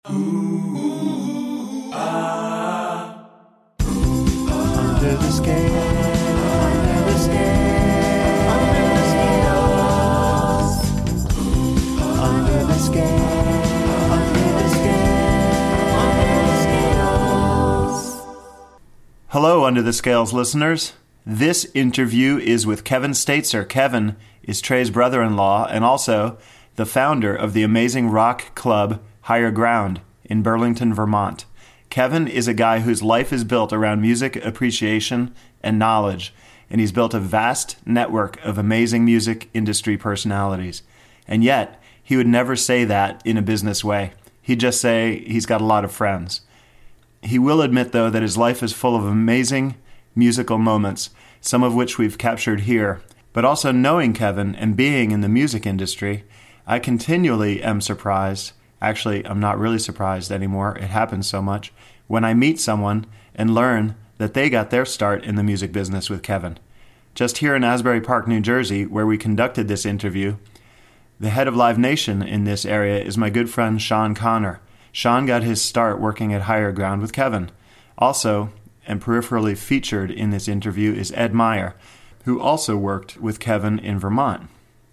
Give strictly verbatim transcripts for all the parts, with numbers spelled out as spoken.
Ooh, ah, ooh, under the scale, under the scale, under the scales, under the scale, under the scale, under the scales. Hello, Under the Scales listeners. This interview is with Kevin Staitzer. Kevin is Trey's brother-in-law and also the founder of the amazing rock club Higher Ground in Burlington, Vermont. Kevin is a guy whose life is built around music appreciation and knowledge, and he's built a vast network of amazing music industry personalities. And yet, he would never say that in a business way. He'd just say he's got a lot of friends. He will admit, though, that his life is full of amazing musical moments, some of which we've captured here. But also knowing Kevin and being in the music industry, I continually am surprised. Actually, I'm not really surprised anymore. It happens so much when I meet someone and learn that they got their start in the music business with Kevin. Just here in Asbury Park, New Jersey, where we conducted this interview, the head of Live Nation in this area is my good friend Sean Connor. Sean got his start working at Higher Ground with Kevin. Also, and peripherally featured in this interview, is Ed Meyer, who also worked with Kevin in Vermont.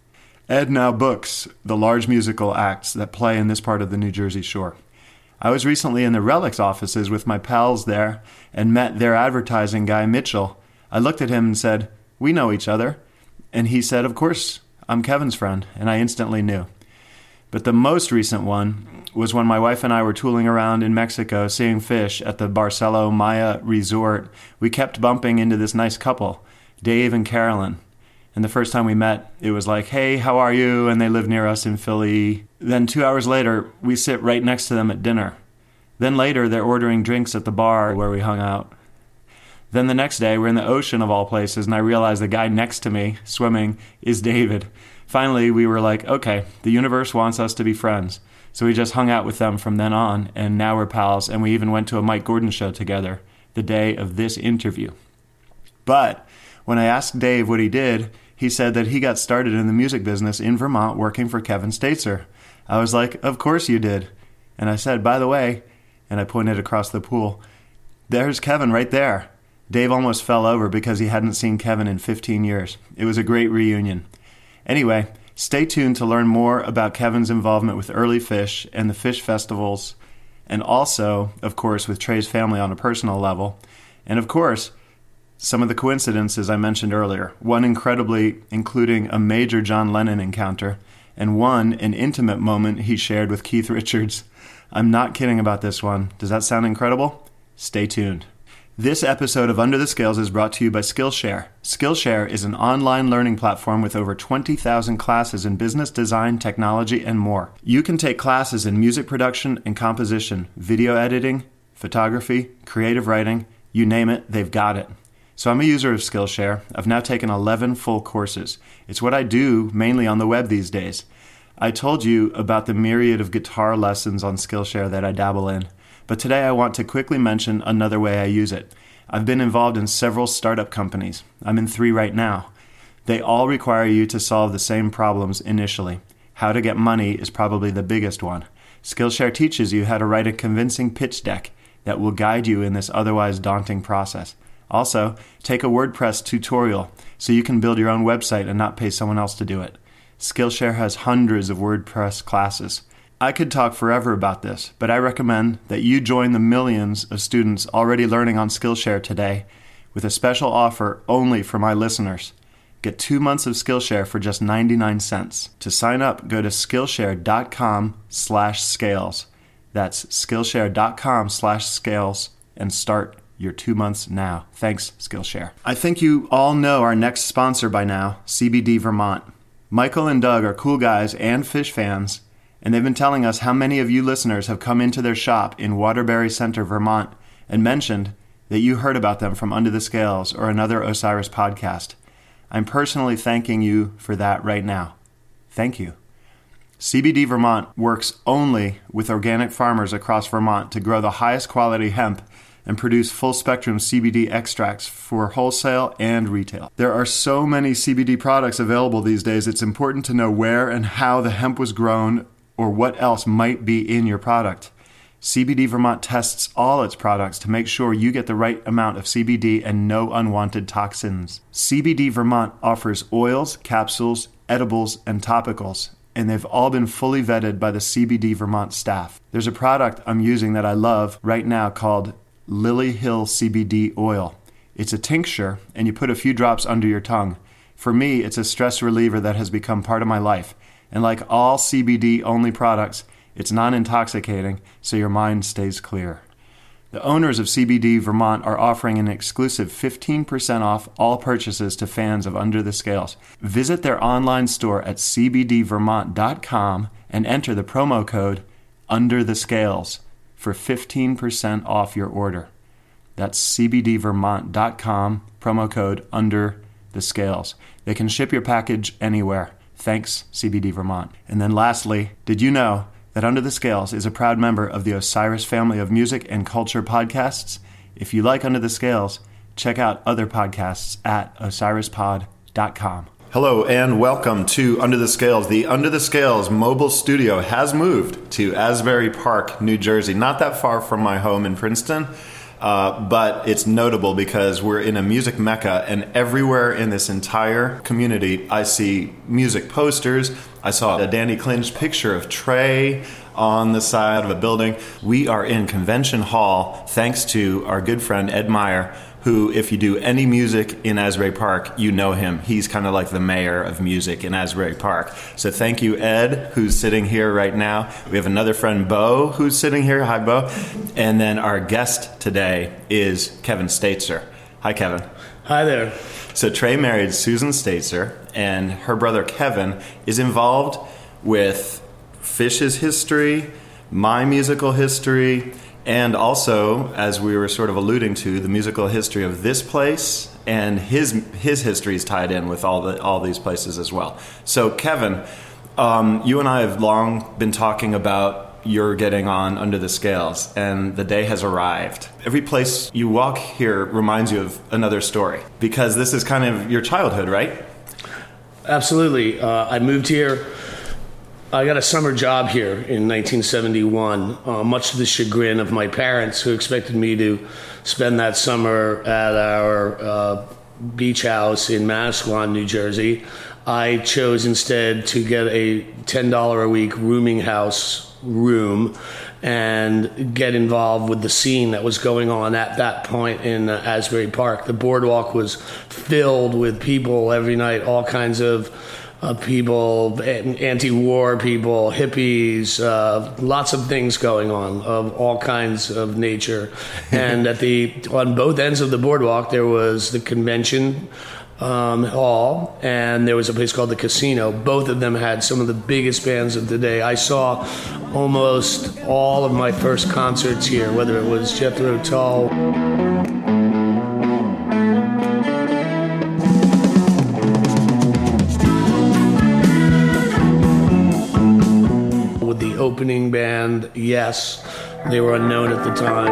Ed now books the large musical acts that play in this part of the New Jersey Shore. I was recently in the Relics offices with my pals there and met their advertising guy, Mitchell. I looked at him and said, "We know each other." And he said, "Of course, I'm Kevin's friend," and I instantly knew. But the most recent one was when my wife and I were tooling around in Mexico seeing fish at the Barcelo Maya Resort. We kept bumping into this nice couple, Dave and Carolyn. And the first time we met, it was like, "Hey, how are you?" And they live near us in Philly. Then two hours later, we sit right next to them at dinner. Then later, they're ordering drinks at the bar where we hung out. Then the next day, we're in the ocean of all places, and I realize the guy next to me, swimming, is David. Finally, we were like, okay, the universe wants us to be friends. So we just hung out with them from then on, and now we're pals, and we even went to a Mike Gordon show together the day of this interview. But when I asked Dave what he did, he said that he got started in the music business in Vermont working for Kevin Staitzer. I was like, "Of course you did." And I said, "By the way," and I pointed across the pool, "there's Kevin right there." Dave almost fell over because he hadn't seen Kevin in fifteen years. It was a great reunion. Anyway, stay tuned to learn more about Kevin's involvement with Early Fish and the Fish Festivals, and also, of course, with Trey's family on a personal level. And of course, some of the coincidences I mentioned earlier, one incredibly including a major John Lennon encounter, and one an intimate moment he shared with Keith Richards. I'm not kidding about this one. Does that sound incredible? Stay tuned. This episode of Under the Scales is brought to you by Skillshare. Skillshare is an online learning platform with over twenty thousand classes in business, design, technology, and more. You can take classes in music production and composition, video editing, photography, creative writing, you name it, they've got it. So I'm a user of Skillshare. I've now taken eleven full courses. It's what I do mainly on the web these days. I told you about the myriad of guitar lessons on Skillshare that I dabble in. But today I want to quickly mention another way I use it. I've been involved in several startup companies. I'm in three right now. They all require you to solve the same problems initially. How to get money is probably the biggest one. Skillshare teaches you how to write a convincing pitch deck that will guide you in this otherwise daunting process. Also, take a WordPress tutorial so you can build your own website and not pay someone else to do it. Skillshare has hundreds of WordPress classes. I could talk forever about this, but I recommend that you join the millions of students already learning on Skillshare today with a special offer only for my listeners. Get two months of Skillshare for just ninety-nine cents. To sign up, go to Skillshare.com slash scales. That's Skillshare.com slash scales and start your two months now. Thanks, Skillshare. I think you all know our next sponsor by now, C B D Vermont. Michael and Doug are cool guys and fish fans, and they've been telling us how many of you listeners have come into their shop in Waterbury Center, Vermont, and mentioned that you heard about them from Under the Scales or another Osiris podcast. I'm personally thanking you for that right now. Thank you. C B D Vermont works only with organic farmers across Vermont to grow the highest quality hemp and produce full-spectrum C B D extracts for wholesale and retail. There are so many C B D products available these days, it's important to know where and how the hemp was grown or what else might be in your product. C B D Vermont tests all its products to make sure you get the right amount of C B D and no unwanted toxins. C B D Vermont offers oils, capsules, edibles, and topicals, and they've all been fully vetted by the C B D Vermont staff. There's a product I'm using that I love right now called Lily Hill C B D Oil. It's a tincture, and you put a few drops under your tongue. For me, it's a stress reliever that has become part of my life. And like all C B D-only products, it's non-intoxicating, so your mind stays clear. The owners of C B D Vermont are offering an exclusive fifteen percent off all purchases to fans of Under the Scales. Visit their online store at c b d vermont dot com and enter the promo code Under the Scales for fifteen percent off your order. That's c b d vermont dot com, promo code Under the Scales. They can ship your package anywhere. Thanks, C B D Vermont. And then lastly, did you know that Under the Scales is a proud member of the Osiris family of music and culture podcasts? If you like Under the Scales, check out other podcasts at osiris pod dot com. Hello and welcome to Under the Scales. The Under the Scales mobile studio has moved to Asbury Park, New Jersey, not that far from my home in Princeton. Uh, but it's notable because we're in a music mecca, and everywhere in this entire community, I see music posters. I saw a Danny Clinch picture of Trey on the side of a building. We are in Convention Hall, thanks to our good friend Ed Meyer, who, if you do any music in Asbury Park, you know him. He's kind of like the mayor of music in Asbury Park. So thank you, Ed, who's sitting here right now. We have another friend, Bo, who's sitting here. Hi, Bo. And then our guest today is Kevin Staitzer. Hi, Kevin. Hi there. So Trey married Susan Staitzer, and her brother Kevin is involved with Phish's history, my musical history, and also, as we were sort of alluding to, the musical history of this place, and his his history is tied in with all the all these places as well. So, Kevin, um, you and I have long been talking about your getting on Under the Scales, and the day has arrived. Every place you walk here reminds you of another story, because this is kind of your childhood, right? Absolutely. Uh, I moved here. I got a summer job here in nineteen seventy-one, uh, much to the chagrin of my parents, who expected me to spend that summer at our uh, beach house in Manasquan, New Jersey. I chose instead to get a ten dollars a week rooming house room and get involved with the scene that was going on at that point in uh, Asbury Park. The boardwalk was filled with people every night, all kinds of Uh, people, anti-war people, hippies, uh, lots of things going on of all kinds of nature. And at the on both ends of the boardwalk, there was the convention um, hall, and there was a place called the Casino. Both of them had some of the biggest bands of the day. I saw almost all of my first concerts here, whether it was Jethro Tull, opening band, Yes. They were unknown at the time.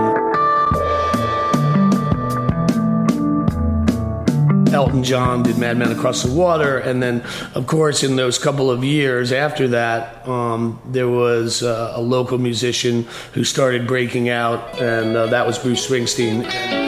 Elton John did Madman Across the Water, and then, of course, in those couple of years after that, um, there was uh, a local musician who started breaking out, and uh, that was Bruce Springsteen.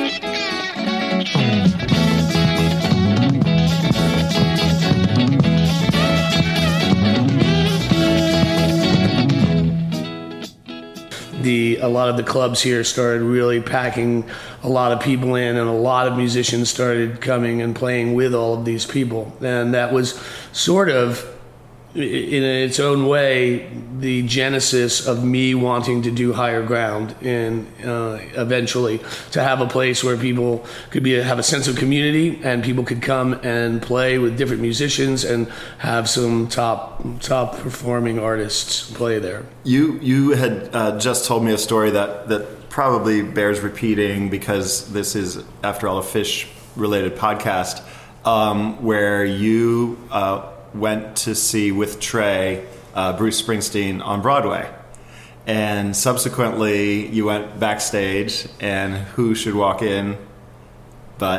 The, a lot of the clubs here started really packing a lot of people in, and a lot of musicians started coming and playing with all of these people. And that was sort of, in its own way, the genesis of me wanting to do Higher Ground, and uh, eventually to have a place where people could be have a sense of community, and people could come and play with different musicians and have some top top performing artists play there. You you had uh, just told me a story that that probably bears repeating, because this is, after all, a Phish related podcast, um, where you uh, went to see with Trey uh, Bruce Springsteen on Broadway, and subsequently you went backstage, and who should walk in but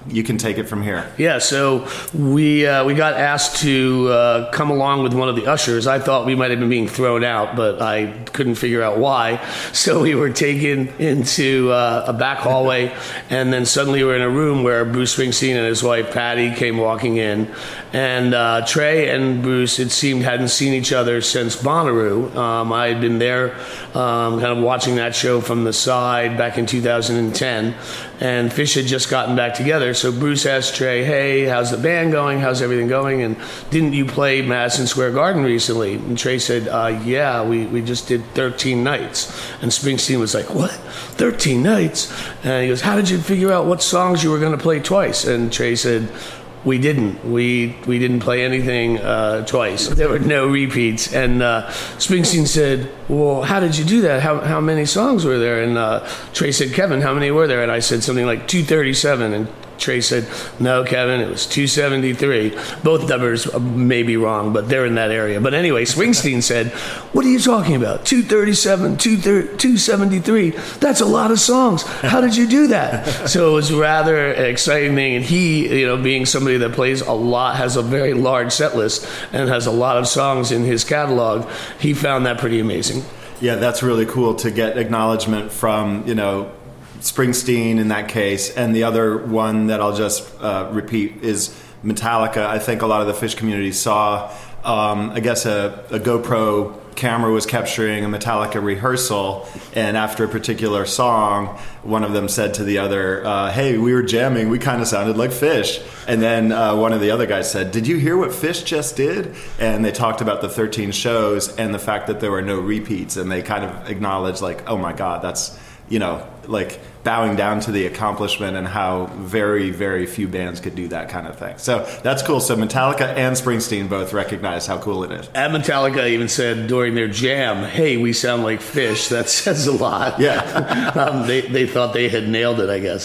you can take it from here. Yeah, so we uh, we got asked to uh, come along with one of the ushers. I thought we might have been being thrown out, but I couldn't figure out why. So we were taken into uh, a back hallway, and then suddenly we were in a room where Bruce Springsteen and his wife Patty came walking in, and uh, Trey and Bruce, it seemed, hadn't seen each other since Bonnaroo. Um, I had been there um, kind of watching that show from the side back in two thousand ten, and Fish had just gotten back together. So Bruce asked Trey, hey, how's the band going? How's everything going? And didn't you play Madison Square Garden recently? And Trey said, uh, yeah, we, we just did thirteen nights. And Springsteen was like, what? thirteen nights? And he goes, how did you figure out what songs you were going to play twice? And Trey said, we didn't. We we didn't play anything uh, twice. There were no repeats. And uh, Springsteen said, well, how did you do that? How how many songs were there? And uh, Trey said, Kevin, how many were there? And I said something like two thirty-seven. And Trey said, no, Kevin, it was two seventy-three. Both numbers may be wrong, but they're in that area. But anyway, Springsteen said, what are you talking about? two thirty-seven, two seventy-three. That's a lot of songs. How did you do that? So it was rather an exciting thing. And he, you know, being somebody that plays a lot, has a very large set list and has a lot of songs in his catalog, he found that pretty amazing. Yeah, that's really cool to get acknowledgement from, you know, Springsteen in that case, and the other one that I'll just uh, repeat is Metallica. I think a lot of the Fish community saw, um, I guess, a, a GoPro camera was capturing a Metallica rehearsal, and after a particular song, one of them said to the other, uh, hey, we were jamming, we kind of sounded like Fish. And then uh, one of the other guys said, did you hear what Fish just did? And they talked about the thirteen shows and the fact that there were no repeats, and they kind of acknowledged, like, oh my God, that's, you know, like bowing down to the accomplishment and how very, very few bands could do that kind of thing. So that's cool. So Metallica and Springsteen both recognize how cool it is. And Metallica even said during their jam, hey, we sound like Fish. That says a lot. Yeah. um, they, they thought they had nailed it, I guess.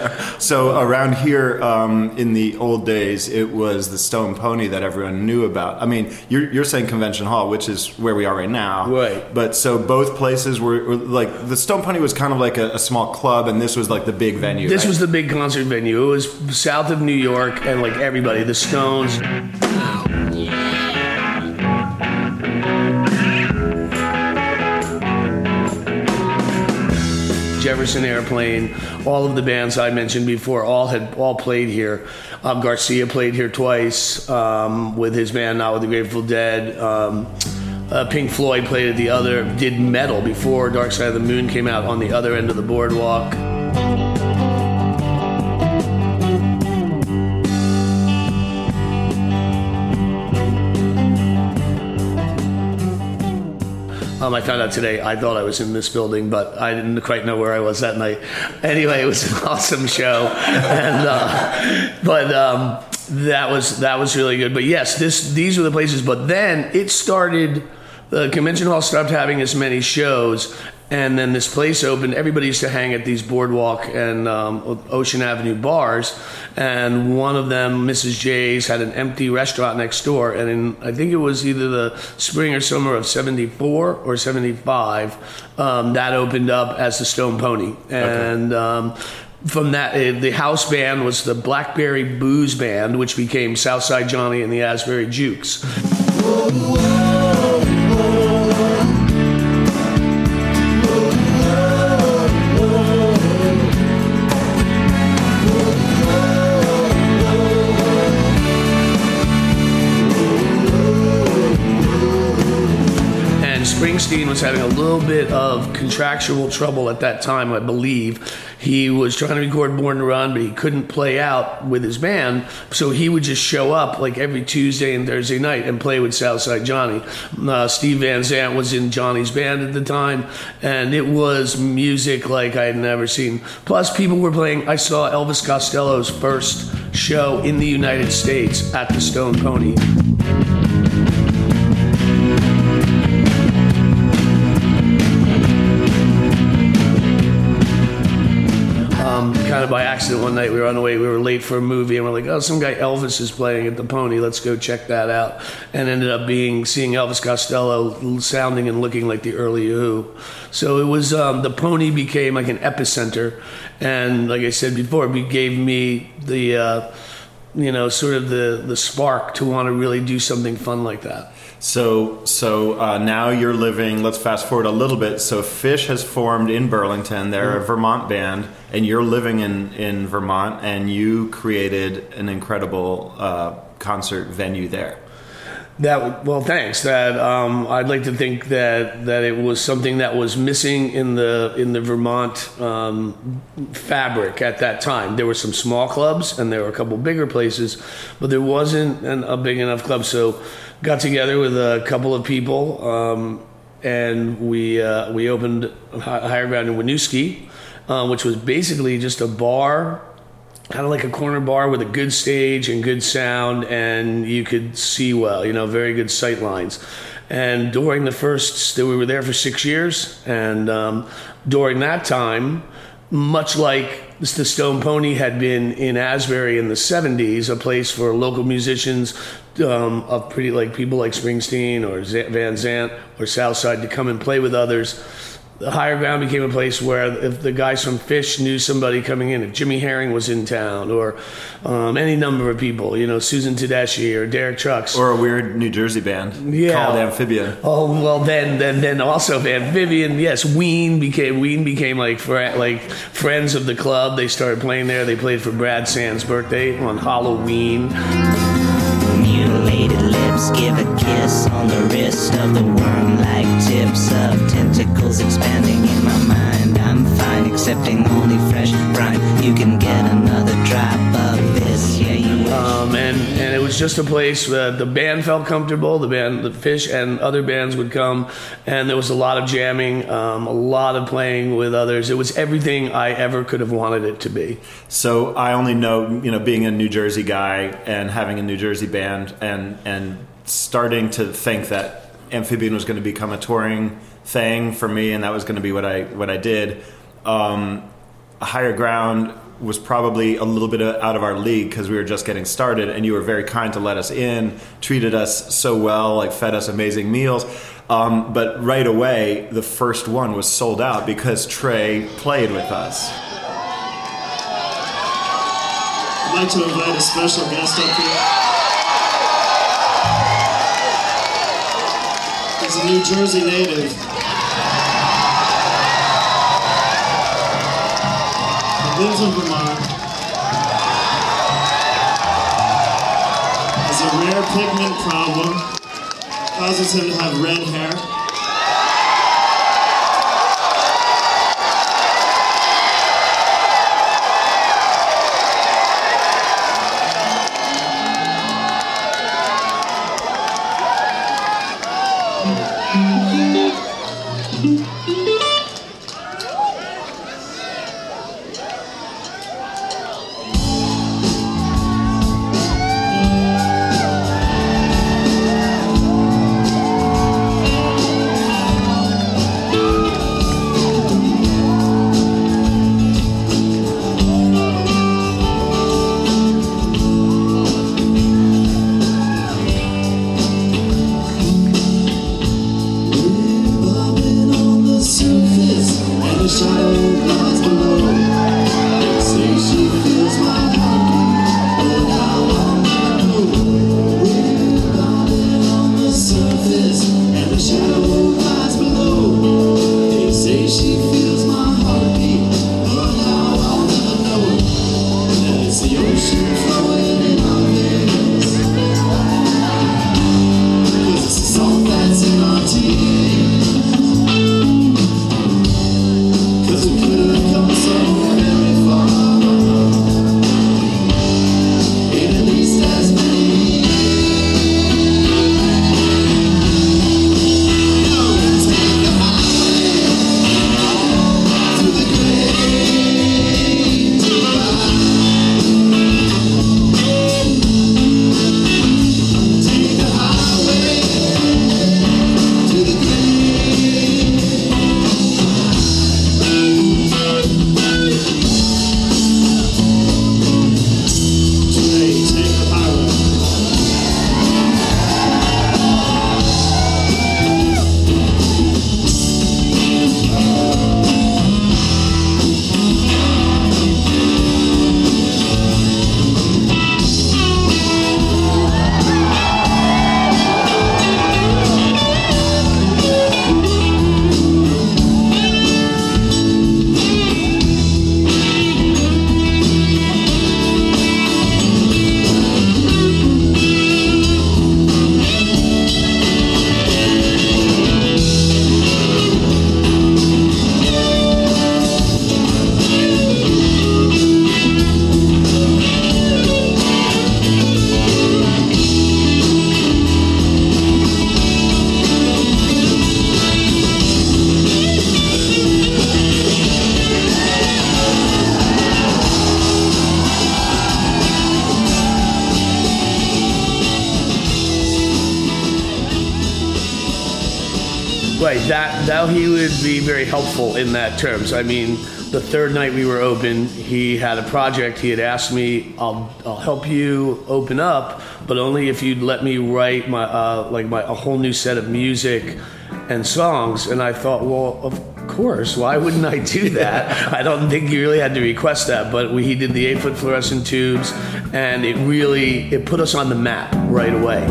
So around here, um, in the old days, it was the Stone Pony that everyone knew about. I mean, you're, you're saying Convention Hall, which is where we are right now. Right. But so both places were, were like, the Stone Pony was kind of like a, a small club, and this was like the big venue. This right? was the big concert venue. It was south of New York, and like everybody, the Stones. Jefferson Airplane, all of the bands I mentioned before, all had all played here. Um, Garcia played here twice um, with his band, not with the Grateful Dead. Um, Uh, Pink Floyd played at the other, did metal before Dark Side of the Moon came out on the other end of the boardwalk. Um, I found out today, I thought I was in this building, but I didn't quite know where I was that night. Anyway, it was an awesome show. and uh, But um, that was that was really good. But yes, this these were the places. But then it started, the Convention Hall stopped having as many shows, and then this place opened. Everybody used to hang at these boardwalk and um, Ocean Avenue bars, and one of them, Missus J's, had an empty restaurant next door. And in, I think it was either the spring or summer of seventy-four or seventy-five, um, that opened up as the Stone Pony. And okay. um, from that, uh, the house band was the Blackberry Booze Band, which became Southside Johnny and the Asbury Jukes. Whoa, whoa. Springsteen was having a little bit of contractual trouble at that time, I believe. He was trying to record Born to Run, but he couldn't play out with his band, so he would just show up like every Tuesday and Thursday night and play with Southside Johnny. Uh, Steve Van Zandt was in Johnny's band at the time, and it was music like I had never seen. Plus, people were playing. I saw Elvis Costello's first show in the United States at the Stone Pony. Kind of by accident one night. We were on the way. We were late for a movie, and we're like, "Oh, some guy Elvis is playing at the Pony. Let's go check that out." And ended up being seeing Elvis Costello sounding and looking like the early Who. So it was um, the Pony became like an epicenter, and like I said before, it gave me the uh, you know sort of the the spark to want to really do something fun like that. So, so uh, now you're living. Let's fast forward a little bit. So, Phish has formed in Burlington. They're mm-hmm. a Vermont band, and you're living in, in Vermont, and you created an incredible uh, concert venue there. That well, thanks. That um, I'd like to think that, that it was something that was missing in the in the Vermont um, fabric at that time. There were some small clubs, and there were a couple bigger places, but there wasn't an, a big enough club. So, got together with a couple of people, um, and we uh, we opened Higher Ground in Winooski, uh, which was basically just a bar. Kind of like a corner bar with a good stage and good sound, and you could see well, you know, very good sight lines. And during the first, we were there for six years, and um, during that time, much like the Stone Pony had been in Asbury in the seventies, a place for local musicians um, of pretty like people like Springsteen or Van Zant or Southside to come and play with others. The Higher Ground became a place where if the guys from Phish knew somebody coming in, if Jimmy Herring was in town, or um, any number of people, you know, Susan Tedeschi or Derek Trucks. Or a weird New Jersey band yeah. called Amphibian. Oh, well, then then, then also Amphibian, yes, Ween became Ween became like fr- like friends of the club. They started playing there. They played for Brad Sand's birthday on Halloween. Mutilated lips give a kiss on the wrist of the worm-like tips of tentacles expanding in my mind. I'm fine accepting only fresh brine. You can get another drop of this, yeah, you wish. Um, and, and it was just a place where the band felt comfortable. The band, the Phish and other bands would come, and there was a lot of jamming, um, a lot of playing with others. It was everything I ever could have wanted it to be. So I only know, you know, being a New Jersey guy and having a New Jersey band and and starting to think that Amphibian was going to become a touring thing for me, and that was going to be what I what I did. Um, Higher Ground was probably a little bit out of our league because we were just getting started, and you were very kind to let us in, treated us so well, like fed us amazing meals. Um, but right away, the first one was sold out because Trey played with us. I'd like to invite a special guest up here. He's a New Jersey native. He lives in Vermont. Has a rare pigment problem. Causes him to have red hair. Cause it could Right, that that he would be very helpful in that terms. I mean, the third night we were open, he had a project. He had asked me, "I'll I'll help you open up, but only if you'd let me write my uh, like my a whole new set of music and songs." And I thought, well, of course, why wouldn't I do that? I don't think he really had to request that, but we, he did the eight foot fluorescent tubes, and it really it put us on the map right away.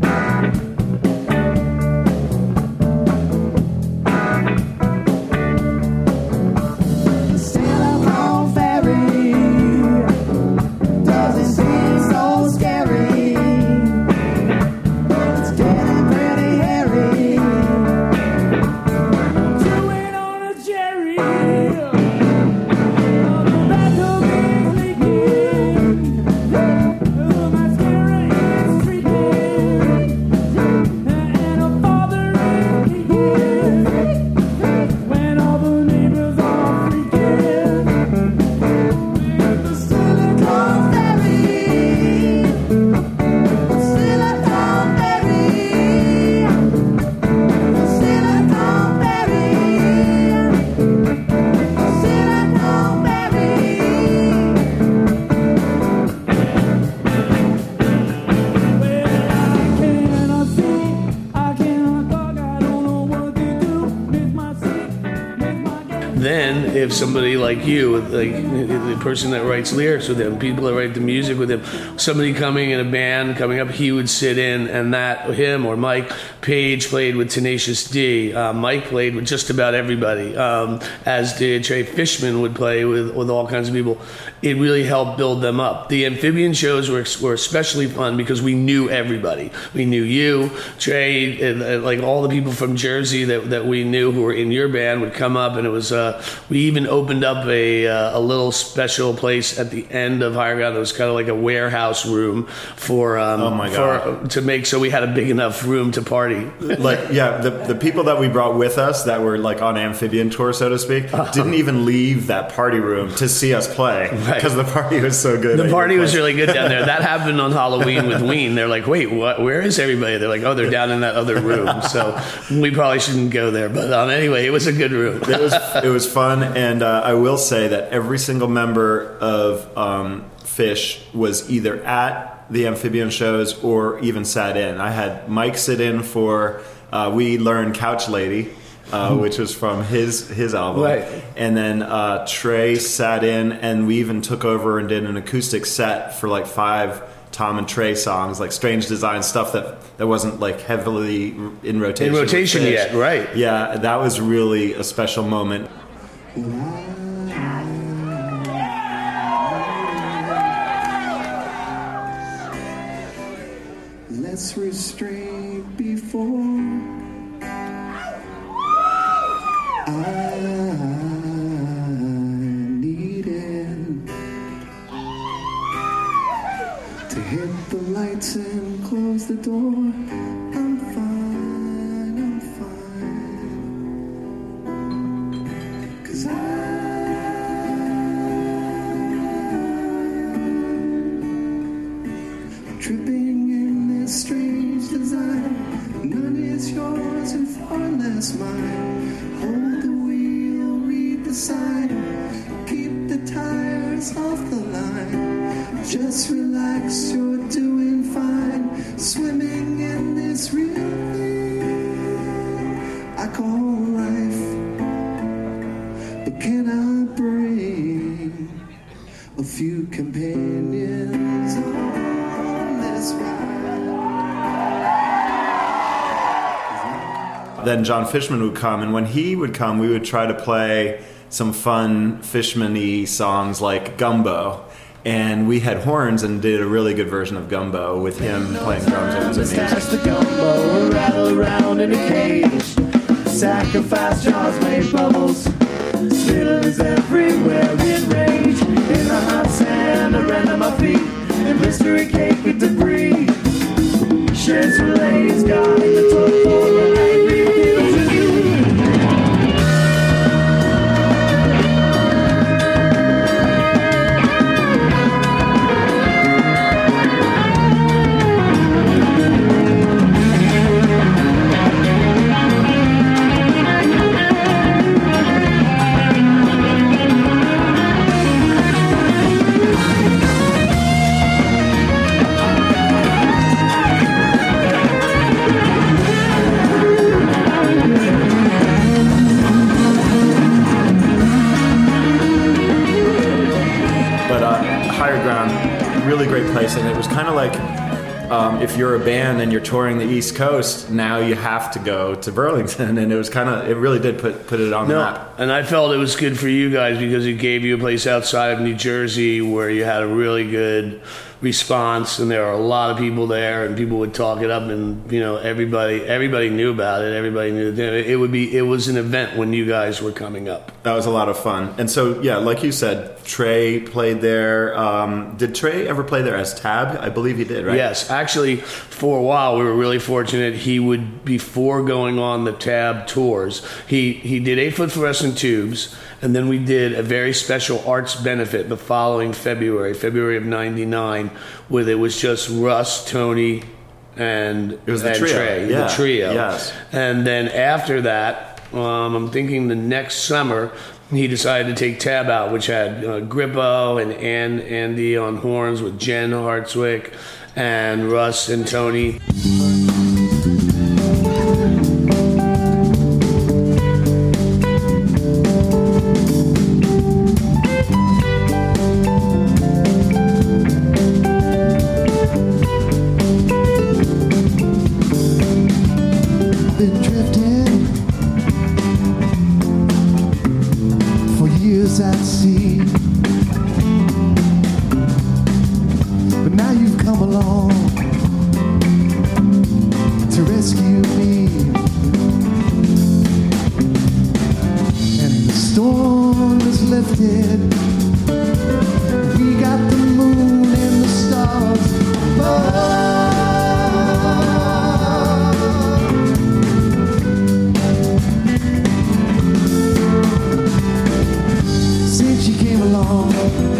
Then, if somebody like you, like the person that writes lyrics with him, people that write the music with him, somebody coming in a band coming up, he would sit in, and that him or Mike Page played with Tenacious D. Uh, Mike played with just about everybody, um, as did Trey Fishman would play with with all kinds of people. It really helped build them up. The amphibian shows were were especially fun because we knew everybody. We knew you, Trey, and, and like all the people from Jersey that that we knew who were in your band would come up, and it was. Uh, we even opened up a uh, a little special place at the end of Higher Ground that was kind of like a warehouse room for um, oh my God. for to make so we had a big enough room to party. Like yeah, the the people that we brought with us that were like on amphibian tour, so to speak, uh-huh. didn't even leave that party room to see us play because right. the party was so good. The party was really good down there. That happened on Halloween with Ween. They're like, wait, what? Where is everybody? They're like, oh, they're down in that other room. So we probably shouldn't go there. But um, anyway, it was a good room. it was it was fun, and uh, I will say that every single member of um, Fish was either at the amphibian shows or even sat in. I had Mike sit in for uh, We Learn Couch Lady, uh, which was from his his album. Right. And then uh, Trey sat in, and we even took over and did an acoustic set for like five Tom and Trey songs, like Strange Design stuff that, that wasn't like heavily in rotation. In rotation yet, right. Yeah, that was really a special moment. Let's restrain before I needed to hit the lights and close the door. I'm fine, I'm fine, 'cause I tripping in this strange design. None is yours and far less mine. Hold the wheel, read the sign. Keep the tires off the line. Just relax, you're doing fine. Swimming in this real thing I call life. But can I bring a few companions on this ride? Then John Fishman would come, and when he would come, we would try to play some fun Fishman-y songs like Gumbo. And we had horns and did a really good version of Gumbo with him playing drums. It was amazing. The gumbo rattle around in a cage. Sacrifice jars made bubbles. Spitters everywhere in rage. In the hot sand around my feet. And mystery cake with debris. Shreds relays guarding the top for the night refuses you. really great place, and it was kind of like um, if you're a band and you're touring the East Coast, now you have to go to Burlington, and it was kind of, it really did put put it on the No, map. and I felt it was good for you guys because it gave you a place outside of New Jersey where you had a really good response, and there were a lot of people there, and people would talk it up, and you know everybody everybody knew about it. Everybody knew that it would be it was an event when you guys were coming up. That was a lot of fun. And so, yeah, like you said, Trey played there. Um, did Trey ever play there as Tab? I believe he did, right? Yes, actually, for a while we were really fortunate. He would, before going on the Tab tours, he he did Eight Foot Fluorescent Tubes. And then we did a very special arts benefit the following February, February of ninety-nine, where it was just Russ, Tony, and, it was the and trio. Trey, Yeah. the trio. Yes. And then after that, um, I'm thinking the next summer, he decided to take Tab out, which had uh, Grippo and Ann, Andy on horns with Jen Hartswick and Russ and Tony. Been drifting for years at sea, but now you've come along to rescue me, and the storm is lifted. We got the moon and the stars above. Since you came along,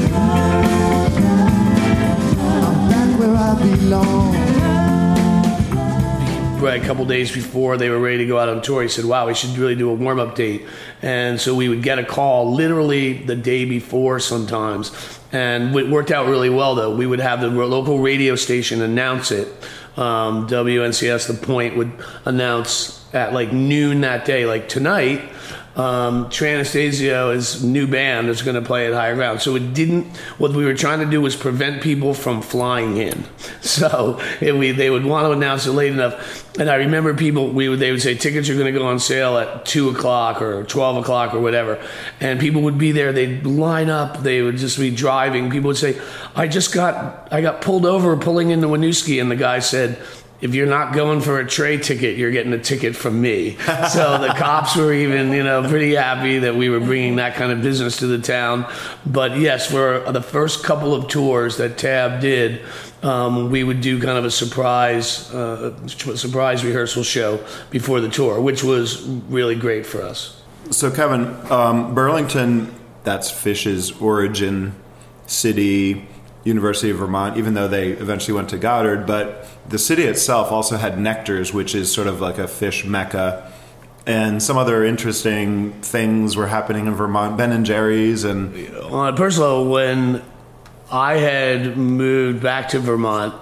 I'm back where I belong. Right, a couple days before they were ready to go out on tour, he said, wow, we should really do a warm-up date. And so we would get a call literally the day before sometimes. And it worked out really well, though. We would have the local radio station announce it. Um, W N C S The Point would announce at like noon that day, like tonight, um, Trey Anastasio's new band is going to play at Higher Ground. So it didn't, what we were trying to do was prevent people from flying in. So it, we, they would want to announce it late enough. And I remember people, we would, they would say tickets are going to go on sale at two o'clock or twelve o'clock or whatever. And people would be there, they'd line up, they would just be driving. People would say, I just got, I got pulled over pulling into Winooski. And the guy said, if you're not going for a Trey ticket, you're getting a ticket from me. So the cops were even, you know, pretty happy that we were bringing that kind of business to the town. But yes, for the first couple of tours that Tab did, um, we would do kind of a surprise, uh, surprise rehearsal show before the tour, which was really great for us. So, Kevin, um, Burlington, that's Phish's origin city, University of Vermont, even though they eventually went to Goddard. But the city itself also had Nectar's, which is sort of like a Phish mecca. And some other interesting things were happening in Vermont, Ben and Jerry's. And On a personal level, when I had moved back to Vermont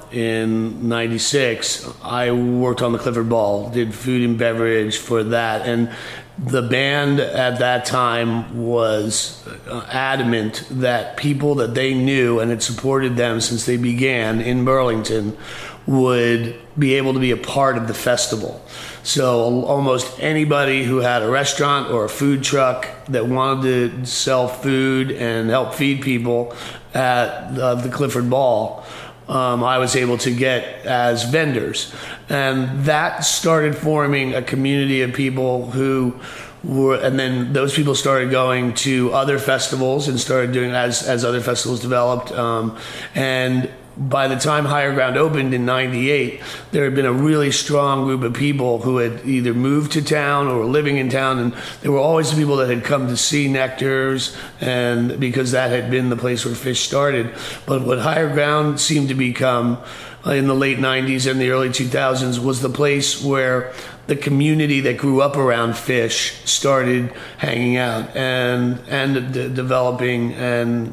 in ninety-six, I worked on the Clifford Ball, did food and beverage for that. And the band at that time was adamant that people that they knew and had supported them since they began in Burlington would be able to be a part of the festival. So almost anybody who had a restaurant or a food truck that wanted to sell food and help feed people at the, the Clifford Ball, Um, I was able to get as vendors. And that started forming a community of people who were, and then those people started going to other festivals and started doing as, as other festivals developed. Um, and by the time Higher Ground opened in ninety-eight, there had been a really strong group of people who had either moved to town or were living in town, and there were always the people that had come to see Nectar's, and because that had been the place where Phish started. But what Higher Ground seemed to become uh, in the late nineties and the early two thousands was the place where the community that grew up around Phish started hanging out and and d- developing and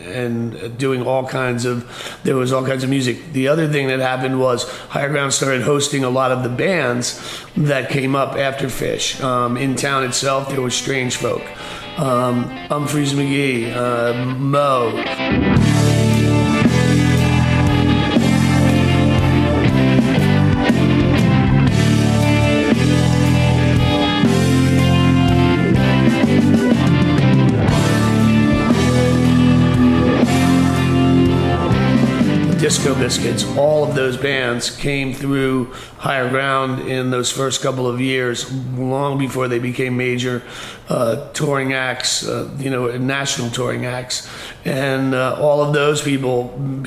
and doing all kinds of, there was all kinds of music. The other thing that happened was Higher Ground started hosting a lot of the bands that came up after Phish. Um, in town itself, there was Strange Folk, um, Humphreys McGee, uh, Mo. Disco Biscuits, all of those bands came through Higher Ground in those first couple of years, long before they became major uh, touring acts, uh, you know, national touring acts. And uh, all of those people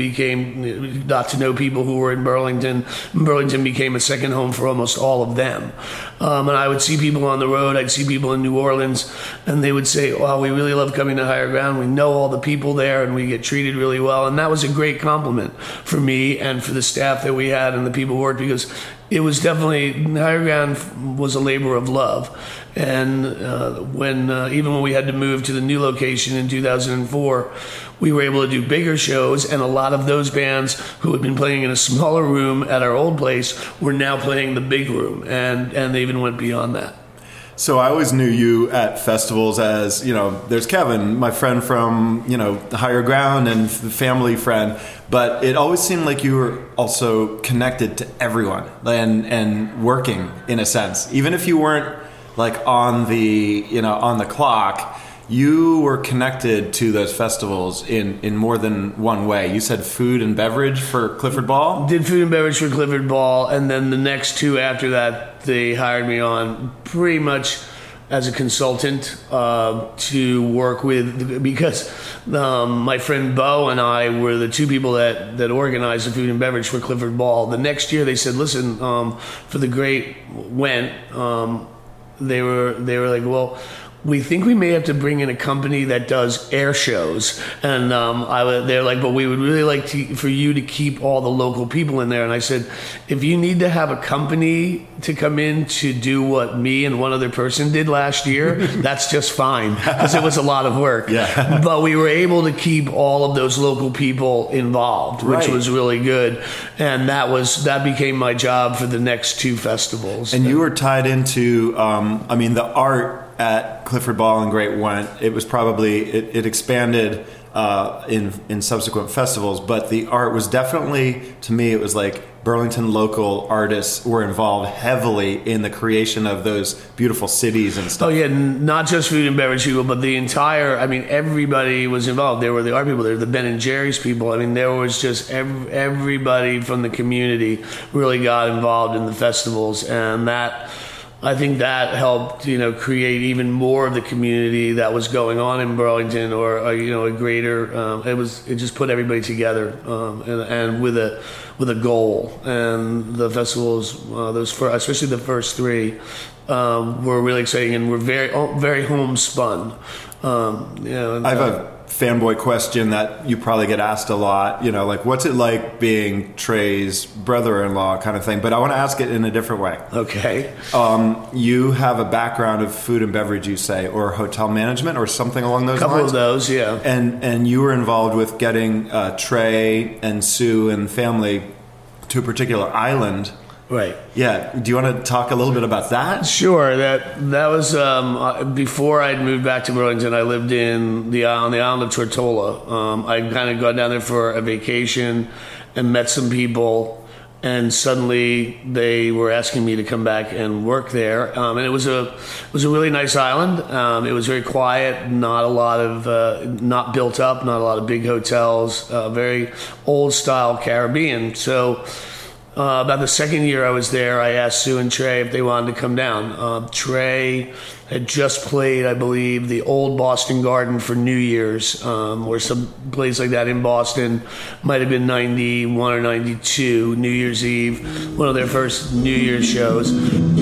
became, got to know people who were in Burlington. Burlington became a second home for almost all of them. Um, and I would see people on the road, I'd see people in New Orleans, and they would say, "Wow, we really love coming to Higher Ground. We know all the people there, and we get treated really well." And that was a great compliment for me and for the staff that we had and the people who worked, because it was definitely, Higher Ground was a labor of love. And uh, when uh, even when we had to move to the new location in two thousand four, we were able to do bigger shows, and a lot of those bands who had been playing in a smaller room at our old place were now playing the big room, and, and they even went beyond that. So I always knew you at festivals as, you know, there's Kevin, my friend from, you know, the Higher Ground and the family friend, but it always seemed like you were also connected to everyone and and working in a sense. Even if you weren't like on the, you know, on the clock, you were connected to those festivals in, in more than one way. You said food and beverage for Clifford Ball? Did food and beverage for Clifford Ball, and then the next two after that, they hired me on pretty much as a consultant uh, to work with, because um, my friend Bo and I were the two people that, that organized the food and beverage for Clifford Ball. The next year they said, listen, um, for the great Went, um, they were they were like, well, we think we may have to bring in a company that does air shows. And um, I was, they're like, but we would really like to, for you to keep all the local people in there. And I said, if you need to have a company to come in to do what me and one other person did last year, that's just fine, because it was a lot of work. Yeah. But we were able to keep all of those local people involved, which Right. was really good. And that was that became my job for the next two festivals. And you were tied into, um, I mean, the art at Clifford Ball and Great Went, it was probably, it, it expanded uh, in in subsequent festivals, but the art was definitely, to me, it was like Burlington local artists were involved heavily in the creation of those beautiful cities and stuff. Oh yeah, n- not just food and beverage people, but the entire, I mean, everybody was involved. There were the art people, there were the Ben and Jerry's people. I mean, there was just ev- everybody from the community really got involved in the festivals, and that, I think that helped, you know, create even more of the community that was going on in Burlington, or, or you know, a greater. Um, it was it just put everybody together, um, and, and with a with a goal. And the festivals, uh, those for, especially the first three, um, were really exciting and were very very homespun. Um, you know, and, I have uh, a fanboy question that you probably get asked a lot, you know, like, what's it like being Trey's brother-in-law kind of thing? But I want to ask it in a different way. Okay. Um, you have a background of food and beverage, you say, or hotel management or something along those A couple lines? of those, yeah. And and you were involved with getting uh, Trey and Sue and family to a particular island. Right. Yeah. Do you want to talk a little bit about that? Sure. That that was um, uh, before I'd moved back to Burlington. I lived in the on the island of Tortola. Um, I'd kind of gone down there for a vacation and met some people, and suddenly they were asking me to come back and work there. Um, and it was a it was a really nice island. Um, it was very quiet, not a lot of uh, not built up, not a lot of big hotels. Uh, very old style Caribbean. So. Uh, about the second year I was there, I asked Sue and Trey if they wanted to come down. Uh, Trey had just played, I believe, the old Boston Garden for New Year's, um, or some place like that in Boston. Might have been ninety-one or ninety-two, New Year's Eve, one of their first New Year's shows.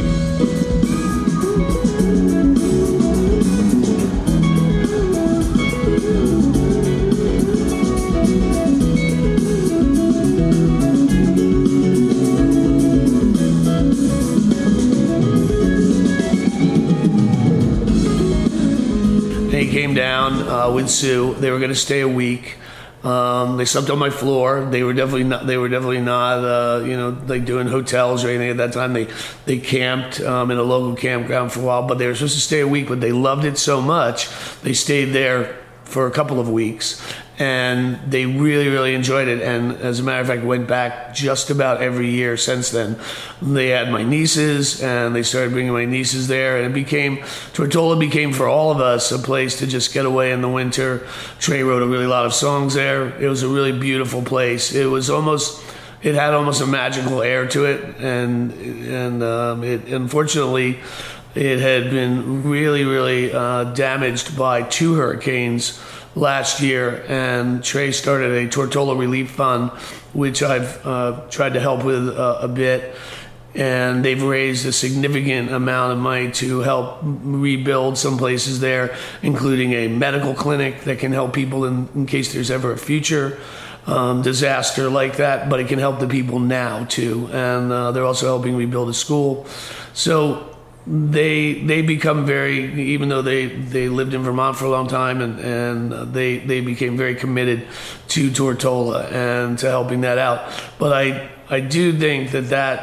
Came down uh, with Sue. They were going to stay a week. Um, they slept on my floor. They were definitely not. They were definitely not. Uh, you know, like doing hotels or anything at that time. They they camped um, in a local campground for a while, but they were supposed to stay a week. But they loved it so much, they stayed there for a couple of weeks. and they really, really enjoyed it. And as a matter of fact, went back just about every year since then. They had my nieces, and they started bringing my nieces there, and it became, Tortola became for all of us a place to just get away in the winter. Trey wrote a really lot of songs there. It was a really beautiful place. It was almost, it had almost a magical air to it, and and um, it unfortunately, it had been really, really uh, damaged by two hurricanes last year, and Trey started a Tortola Relief Fund, which I've uh, tried to help with uh, a bit, and they've raised a significant amount of money to help rebuild some places there, including a medical clinic that can help people in, in case there's ever a future um, disaster like that, but it can help the people now too, and uh, they're also helping rebuild a school. So They they become very, even though they, they lived in Vermont for a long time, and, and they they became very committed to Tortola and to helping that out. But I I do think that that,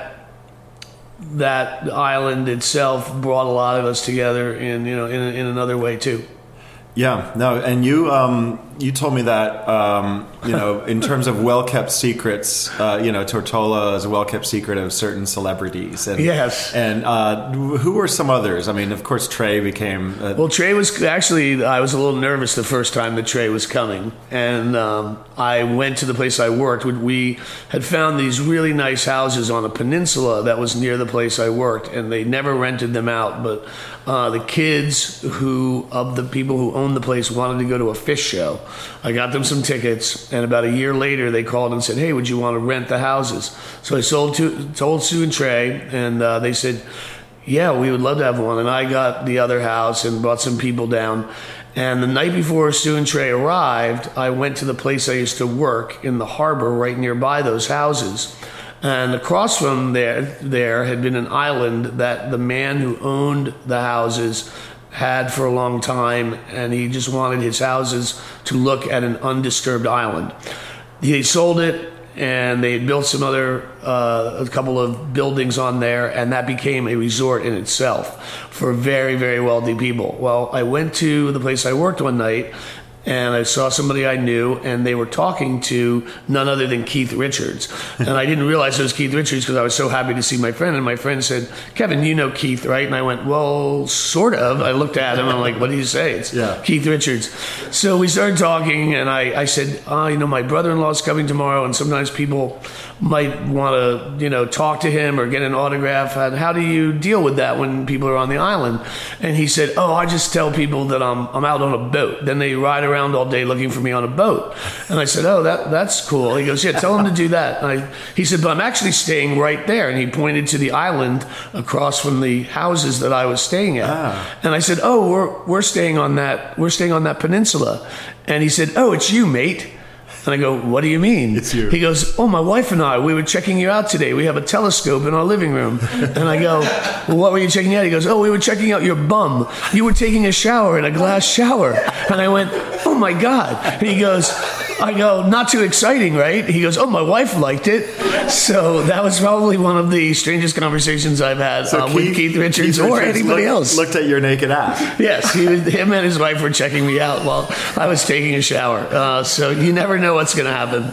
that island itself brought a lot of us together in you know in in another way too. Yeah, no, and you um, you told me that um, you know in terms of well kept secrets, uh, you know Tortola is a well kept secret of certain celebrities. And, yes. And uh, who were some others? I mean, of course, Trey became. A- well, Trey was actually. I was a little nervous the first time that Trey was coming, and um, I went to the place I worked. We had found these really nice houses on a peninsula that was near the place I worked, and they never rented them out, but. Uh, the kids who, of the people who owned the place, wanted to go to a fish show. I got them some tickets, and about a year later, they called and said, hey, would you want to rent the houses? So I sold to, told Sue and Trey, and uh, they said, yeah, we would love to have one. And I got the other house and brought some people down. And the night before Sue and Trey arrived, I went to the place I used to work in the harbor right nearby those houses. And across from there, there had been an island that the man who owned the houses had for a long time, and he just wanted his houses to look at an undisturbed island. He sold it, and they had built some other, uh, a couple of buildings on there, and that became a resort in itself for very, very wealthy people. Well, I went to the place I worked one night, and I saw somebody I knew, and they were talking to none other than Keith Richards. And I didn't realize it was Keith Richards because I was so happy to see my friend. And my friend said, Kevin, you know Keith, right? And I went, well, sort of. I looked at him, I'm like, what do you say? It's yeah. Keith Richards. So we started talking, and I, I said, oh, you know, my brother-in-law is coming tomorrow, and sometimes people might want to, you know, talk to him or get an autograph. And how do you deal with that when people are on the island? And he said, oh, I just tell people that I'm I'm out on a boat. Then they ride around all day looking for me on a boat. And I said, oh, that that's cool. He goes, yeah, tell him to do that. And I, he said, but I'm actually staying right there. And he pointed to the island across from the houses that I was staying at. Ah. And I said, oh, we're we're staying on that we're staying on that peninsula. And he said, oh, it's you, mate. And I go, what do you mean? It's you. He goes, oh, my wife and I, we were checking you out today. We have a telescope in our living room. And I go, well, what were you checking out? He goes, oh, we were checking out your bum. You were taking a shower in a glass shower. And I went, oh, my God. And he goes, I go, not too exciting, right? He goes, oh, my wife liked it. So that was probably one of the strangest conversations I've had so uh, Keith, with Keith Richards Keith or Richards anybody looked, else. Looked at your naked ass. Yes, he was, him and his wife were checking me out while I was taking a shower. Uh, so you never know what's going to happen.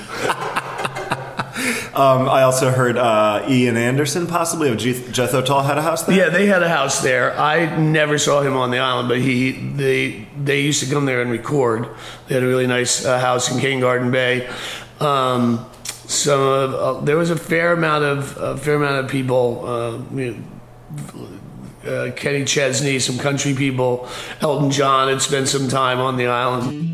um, I also heard uh, Ian Anderson, possibly, of Jethro Tull, had a house there? Yeah, they had a house there. I never saw him on the island, but he they they used to come there and record. They had a really nice uh, house in King Garden Bay. Um, so uh, there was a fair amount of a fair amount of people. Uh, you know, uh, Kenny Chesney, some country people. Elton John had spent some time on the island.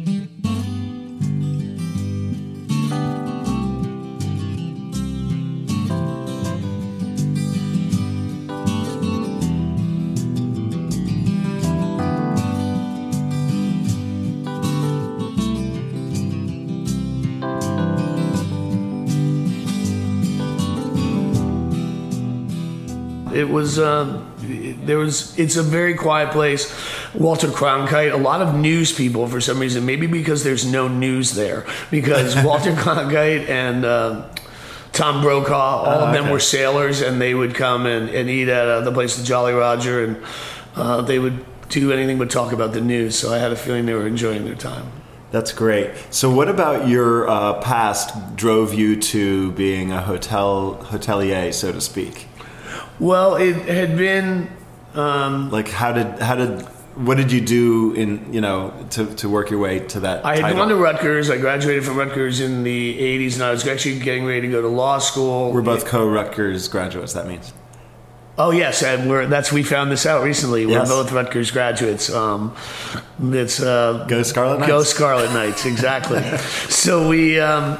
It was, um, there was, it's a very quiet place. Walter Cronkite, a lot of news people for some reason, maybe because there's no news there, because Walter Cronkite and uh, Tom Brokaw, all oh, of them okay. were sailors, and they would come and, and eat at uh, the place, the Jolly Roger, and uh, they would do anything but talk about the news, so I had a feeling they were enjoying their time. That's great. So what about your uh, past drove you to being a hotel hotelier, so to speak? Well, it had been... Um, like how did, how did, what did you do in, you know, to, to work your way to that I had title? gone to Rutgers. I graduated from Rutgers in the eighties, and I was actually getting ready to go to law school. We're both co-Rutgers graduates, that means. Oh yes, and we're that's we found this out recently. We're Yes. both Rutgers graduates. Um, it's uh, Go Scarlet Knights. Go Scarlet Knights, exactly. So we, um,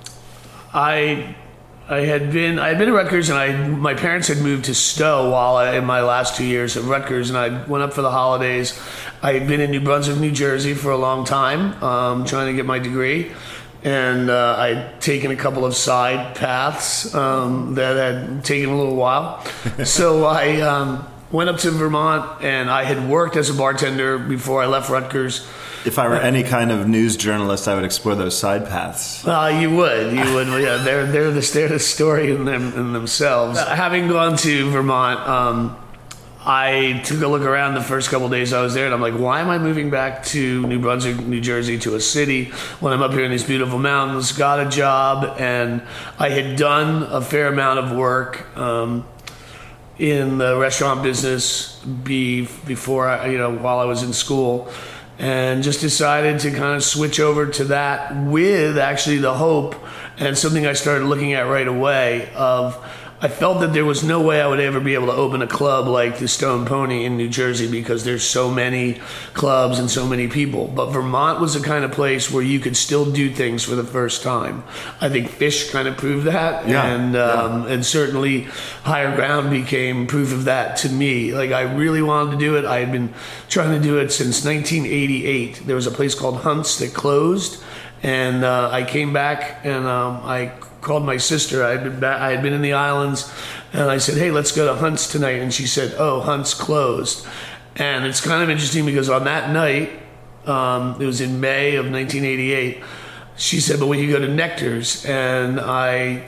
I, I had been I had been at Rutgers, and I my parents had moved to Stowe while I, in my last two years at Rutgers, and I went up for the holidays. I had been in New Brunswick, New Jersey for a long time, um, trying to get my degree. And uh, I'd taken a couple of side paths um, that had taken a little while. So I um, went up to Vermont, and I had worked as a bartender before I left Rutgers. If I were any kind of news journalist, I would explore those side paths. Uh, you would, you would. Yeah, they're they're the they're the story in them in themselves. Uh, having gone to Vermont, um, I took a look around the first couple of days I was there, and I'm like, why am I moving back to New Brunswick, New Jersey, to a city when I'm up here in these beautiful mountains? Got a job, and I had done a fair amount of work um, in the restaurant business be, before, I, you know, while I was in school, and just decided to kind of switch over to that with actually the hope and something I started looking at right away of. I felt that there was no way I would ever be able to open a club like the Stone Pony in New Jersey because there's so many clubs and so many people. But Vermont was the kind of place where you could still do things for the first time. I think Fish kind of proved that. Yeah, and um, yeah. and certainly Higher Ground became proof of that to me. Like I really wanted to do it. I had been trying to do it since nineteen eighty-eight. There was a place called Hunt's that closed. And uh, I came back and um, I called my sister. I had been back, I had been in the islands, and I said, "Hey, let's go to Hunt's tonight." And she said, "Oh, Hunt's closed." And it's kind of interesting because on that night, um, it was in May of nineteen eighty-eight. She said, "But we could go to Nectar's," and I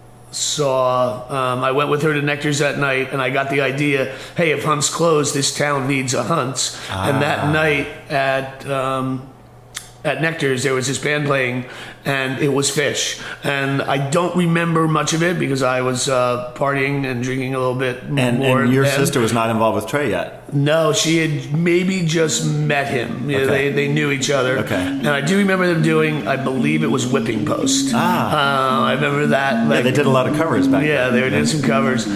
saw. Um, I went with her to Nectar's that night, and I got the idea. Hey, if Hunt's closed, this town needs a Hunt's. Ah. And that night at. Um, At Nectar's, there was this band playing, and it was Fish. And I don't remember much of it because I was uh, partying and drinking a little bit and, more. And your then. sister was not involved with Trey yet? No, she had maybe just met him. You know, okay. they, they knew each other. Okay. And I do remember them doing, I believe it was Whipping Post. Ah. Uh, I remember that. Like, yeah, they did a lot of covers back yeah, then. they were doing some covers.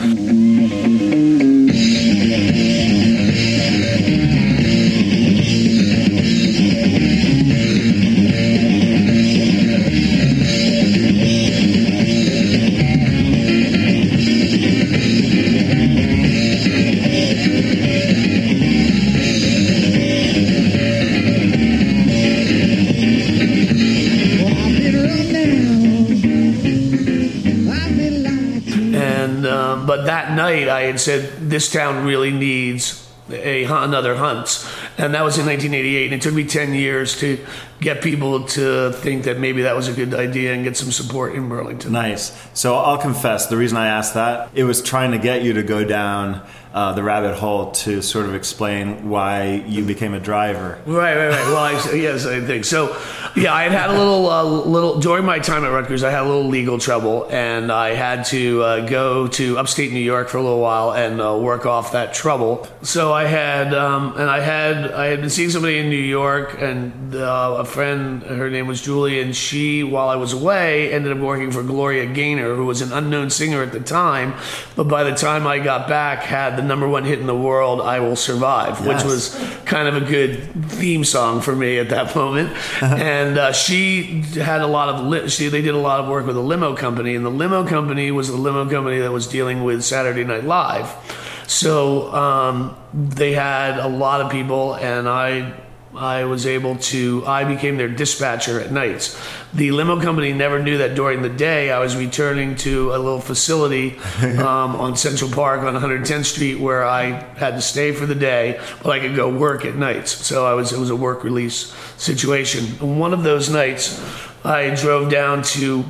But that night, I had said, this town really needs a another Hunt's. And that was in nineteen eighty-eight. And it took me ten years to get people to think that maybe that was a good idea and get some support in Burlington. Nice. So I'll confess, the reason I asked that, it was trying to get you to go down uh, the rabbit hole to sort of explain why you became a driver. Right, right, right. Well, I, yes, I think so. Yeah, I had had a little, uh, little during my time at Rutgers. I had a little legal trouble, and I had to uh, go to upstate New York for a little while and uh, work off that trouble. So I had, um, and I had, I had been seeing somebody in New York, and uh, a friend, her name was Julie, and she, while I was away, ended up working for Gloria Gaynor, who was an unknown singer at the time, but by the time I got back, had the number one hit in the world, "I Will Survive," yes. which was kind of a good theme song for me at that moment. And uh, she had a lot of li- she they did a lot of work with a limo company, and the limo company was the limo company that was dealing with Saturday Night Live. So um, they had a lot of people, and I I was able to, I became their dispatcher at nights. The limo company never knew that during the day I was returning to a little facility um, on Central Park on one hundred tenth Street where I had to stay for the day, but I could go work at nights. So I was it was a work release situation. And one of those nights, I drove down to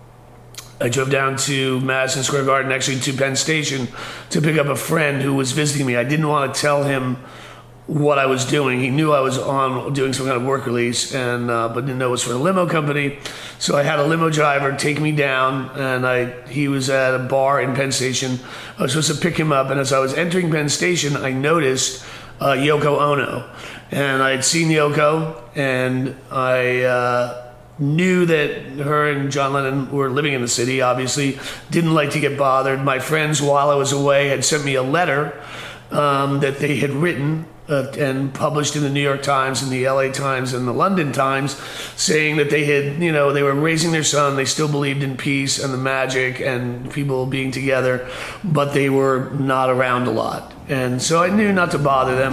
I drove down to Madison Square Garden, actually to Penn Station, to pick up a friend who was visiting me. I didn't want to tell him what I was doing. He knew I was on doing some kind of work release, and uh, but didn't know it was for a limo company. So I had a limo driver take me down, and I he was at a bar in Penn Station. I was supposed to pick him up, and as I was entering Penn Station, I noticed uh, Yoko Ono, and I had seen Yoko, and I uh, knew that her and John Lennon were living in the city. Obviously, didn't like to get bothered. My friends, while I was away, had sent me a letter um, that they had written. Uh, and published in the New York Times and the L A Times and the London Times, saying that they had, you know, they were raising their son. They still believed in peace and the magic and people being together, but they were not around a lot. And so I knew not to bother them.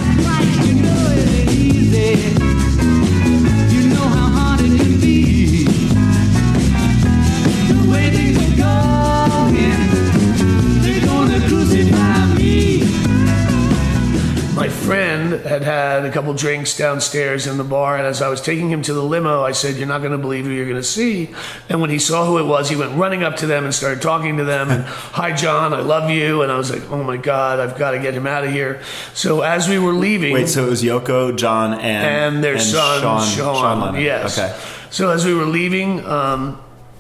My friend had had a couple drinks downstairs in the bar, and as I was taking him to the limo, I said, "You're not going to believe who you're going to see." And when he saw who it was, he went running up to them and started talking to them. And, "Hi, John, I love you." And I was like, "Oh my God, I've got to get him out of here." So as we were leaving, Wait, so it was Yoko, John, and and their and son, Sean, Sean, Sean Lennon. yes. Okay. So as we were leaving, um,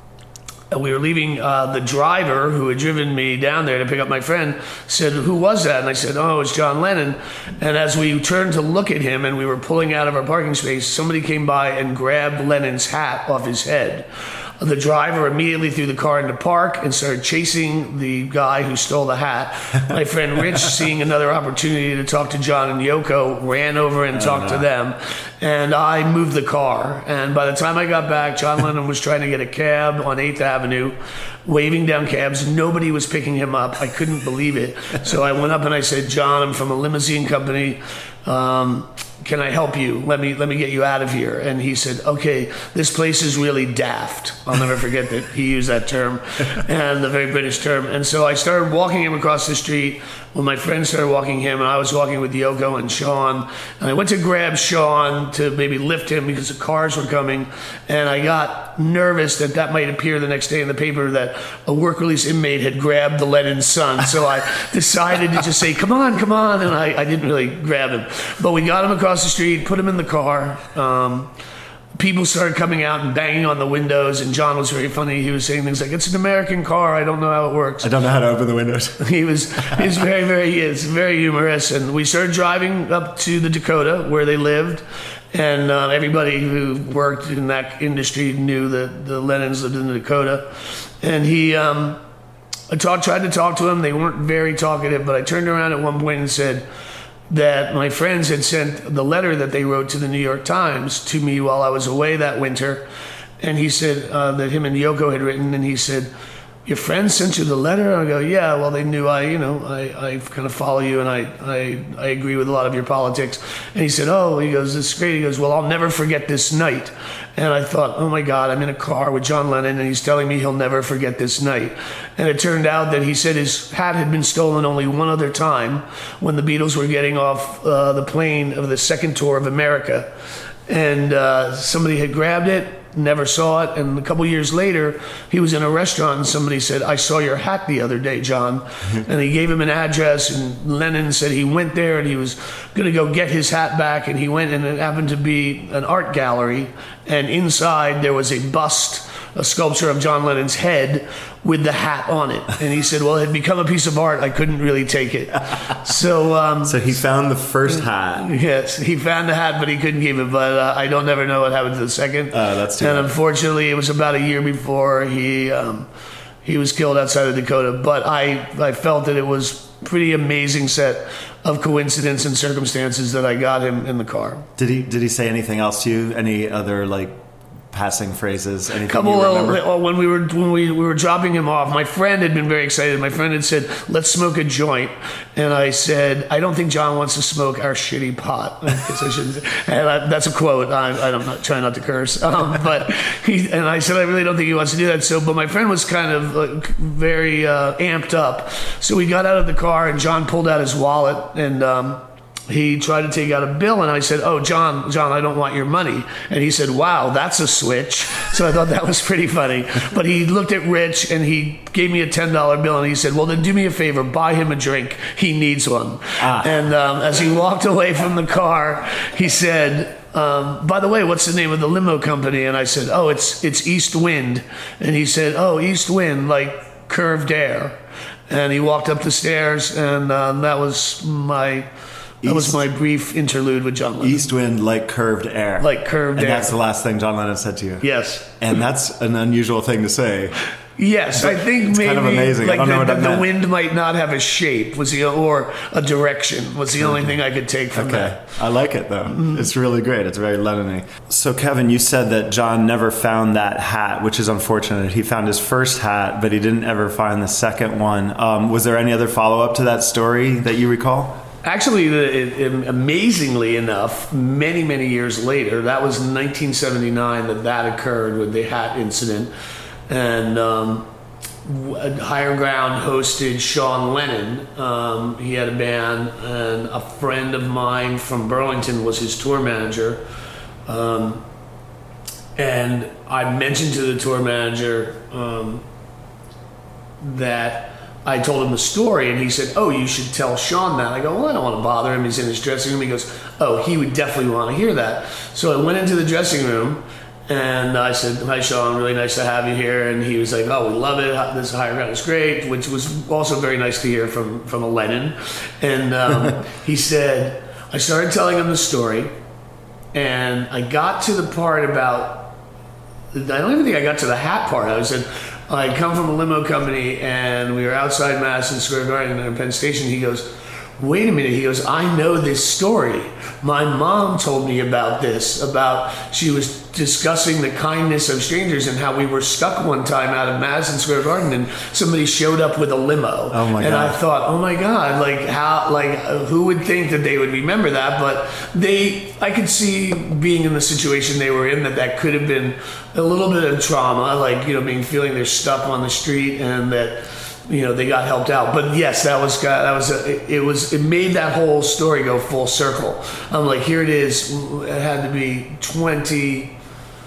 we were leaving, uh, the driver who had driven me down there to pick up my friend said, "Who was that?" And I said, "Oh, it was John Lennon." And as we turned to look at him and we were pulling out of our parking space, somebody came by and grabbed Lennon's hat off his head. The driver immediately threw the car into park and started chasing the guy who stole the hat. My friend Rich, seeing another opportunity to talk to John and Yoko, ran over and talked to them. And I moved the car. And by the time I got back, John Lennon was trying to get a cab on eighth Avenue, waving down cabs. Nobody was picking him up. I couldn't believe it. So I went up and I said, "John, I'm from a limousine company. Um, can I help you? Let me let me get you out of here." And he said, "Okay, this place is really daft." I'll never forget that he used that term, and the very British term. And so I started walking him across the street when my friend started walking him, and I was walking with Yoko and Sean. And I went to grab Sean to maybe lift him because the cars were coming, and I got nervous that that might appear the next day in the paper that a work release inmate had grabbed the Lennon's son. So I decided to just say, "Come on, come on," and I, I didn't really grab him. But we got him across the street, put him in the car. Um, people started coming out and banging on the windows, and John was very funny. He was saying things like, "It's an American car. I don't know how it works." I don't know how to open the windows. He was he was very, very, he is very humorous. And we started driving up to the Dakota where they lived. And uh, everybody who worked in that industry knew that the Lennons lived in the Dakota. And he, um, I talk, tried to talk to him. They weren't very talkative, but I turned around at one point and said that my friends had sent the letter that they wrote to the New York Times to me while I was away that winter. And he said uh, that him and Yoko had written, and he said, "Your friends sent you the letter?" And I go, "Yeah, well, they knew I, you know, I, I kind of follow you, and I, I, I agree with a lot of your politics." And he said, "Oh," he goes, "this is great." He goes, "Well, I'll never forget this night." And I thought, oh my God, I'm in a car with John Lennon, and he's telling me he'll never forget this night. And it turned out that he said his hat had been stolen only one other time when the Beatles were getting off uh, the plane of the second tour of America. And uh, somebody had grabbed it, never saw it, and a couple years later, he was in a restaurant and somebody said, "I saw your hat the other day, John." And he gave him an address, and Lennon said he went there and he was going to go get his hat back, and he went, and it happened to be an art gallery, and inside there was a bust, a sculpture of John Lennon's head with the hat on it. And he said, well, it had become a piece of art. I couldn't really take it. So um, So he found the first hat. Yes, he found the hat, but he couldn't keep it. But uh, I don't never know what happened to the second. Uh, that's too And bad. unfortunately, it was about a year before he um, he was killed outside of Dakota. But I, I felt that it was pretty amazing set of coincidence and circumstances that I got him in the car. Did he did he say anything else to you? Any other like passing phrases? Anything Couple you of, remember? when we were when we, we were dropping him off, my friend had been very excited. My friend had said, "Let's smoke a joint," and I said, "I don't think John wants to smoke our shitty pot." I guess I shouldn't say. And I, that's a quote. I, I'm not trying not to curse, um, but he and I said, "I really don't think he wants to do that." So, but my friend was kind of like, very uh, amped up. So we got out of the car, and John pulled out his wallet and. Um, he tried to take out a bill, and I said, "Oh, John, John, I don't want your money." And he said, "Wow, that's a switch." So I thought that was pretty funny. But he looked at Rich, and he gave me a ten dollar bill, and he said, "Well, then do me a favor, buy him a drink. He needs one." Ah. And um, as he walked away from the car, he said, um, "By the way, what's the name of the limo company?" And I said, "Oh, it's it's East Wind." And he said, "Oh, East Wind, like curved air." And he walked up the stairs, and um, that was my... That was East- my brief interlude with John Lennon. East wind like curved air. Like curved and air. that's the last thing John Lennon said to you. Yes. And that's an unusual thing to say. Yes, I think It's maybe kind of amazing. I like don't know the, what that the, the meant. wind might not have a shape was the or a direction was the only thing I could take from Okay. that. I like it though. It's really great. It's very Lennon-y. So Kevin, you said that John never found that hat, which is unfortunate. He found his first hat, but he didn't ever find the second one. Um, was there any other follow-up to that story that you recall? Actually, the, it, it- amazingly enough, many, many years later, that was nineteen seventy-nine that that occurred with the hat incident. And um, w- Higher Ground hosted Sean Lennon. Um, he had a band, and a friend of mine from Burlington was his tour manager. Um, and I mentioned to the tour manager um, that I told him the story, and he said, "Oh, you should tell Sean that." I go, "Well, I don't want to bother him. He's in his dressing room." He goes, "Oh, he would definitely want to hear that." So I went into the dressing room, and I said, "Hi, Sean. Really nice to have you here." And he was like, "Oh, we love it. This Higher Ground is great," which was also very nice to hear from from a Lennon. And um, he said, I started telling him the story, and I got to the part about. I don't even think I got to the hat part. I said, I come from a limo company, and we were outside Madison Square Garden in Penn Station. He goes, "Wait a minute." He goes, "I know this story. My mom told me about this, about she was discussing the kindness of strangers and how we were stuck one time out of Madison Square Garden, and somebody showed up with a limo." Oh my and God. I thought, oh my God, like how, like uh, who would think that they would remember that? But they, I could see being in the situation they were in, that that could have been a little bit of trauma, like, you know, being feeling they're stuck on the street, and that, you know, they got helped out. But yes, that was that was a, it was it made that whole story go full circle. I'm like, here it is. It had to be twenty,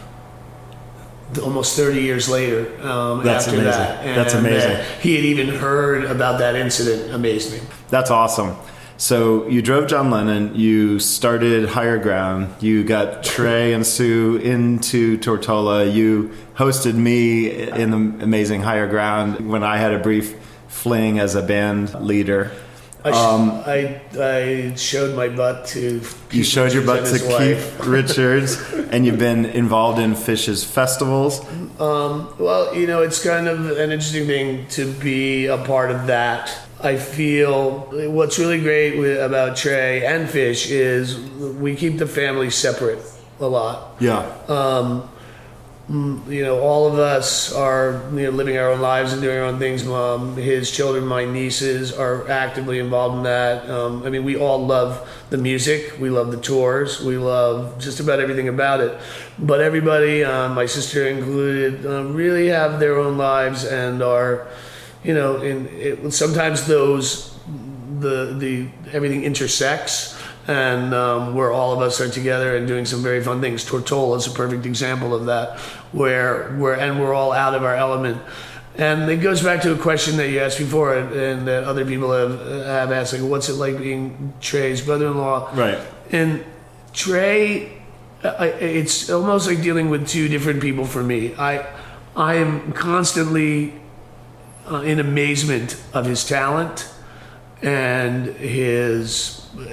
almost thirty years later. Um, That's after amazing. that, That's And amazing. that he had even heard about that incident. Amazed me. That's awesome. So you drove John Lennon, you started Higher Ground, you got Trey and Sue into Tortola, you hosted me in the amazing Higher Ground when I had a brief fling as a band leader. I, sh- Um, I I showed my butt to. You showed your butt to Richards and his Keith wife. Richards, and you've been involved in Fish's festivals. Um, well, you know, it's kind of an interesting thing to be a part of that. I feel what's really great with, about Trey and Fish is we keep the family separate a lot. Yeah. Um, you know, all of us are, you know, living our own lives and doing our own things. Um, his children, my nieces, are actively involved in that. Um, I mean, we all love the music. We love the tours. We love just about everything about it. But everybody, uh, my sister included, um, really have their own lives and are, you know, in it, sometimes those the the everything intersects. And um, where all of us are together and doing some very fun things. Tortola is a perfect example of that, where we're and we're all out of our element. And it goes back to a question that you asked before, and that other people have have asked, like, what's it like being Trey's brother-in-law? Right. And Trey, I, it's almost like dealing with two different people for me. I I am constantly uh, in amazement of his talent and his.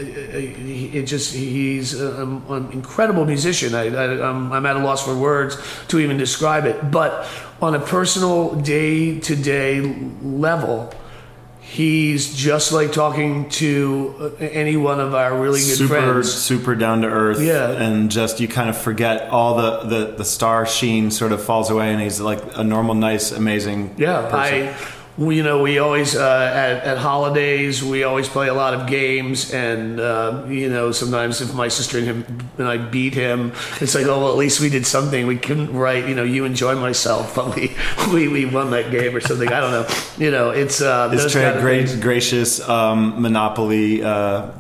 It just he's an, an incredible musician. I, I, I'm, I'm at a loss for words to even describe it. But on a personal day-to-day level, he's just like talking to any one of our really good super, friends. Super down to earth. Yeah. And just you kind of forget all the, the, the star sheen sort of falls away, and he's like a normal, nice, amazing Yeah, person. I. We, you know, we always uh, at, at holidays we always play a lot of games, and uh, you know, sometimes if my sister and him and I beat him, it's like, oh well, at least we did something. We couldn't write, you know, you enjoy myself, but we we, we won that game or something. I don't know. You know, it's uh, Is those Trey kind a of great, things. gracious um, Monopoly uh,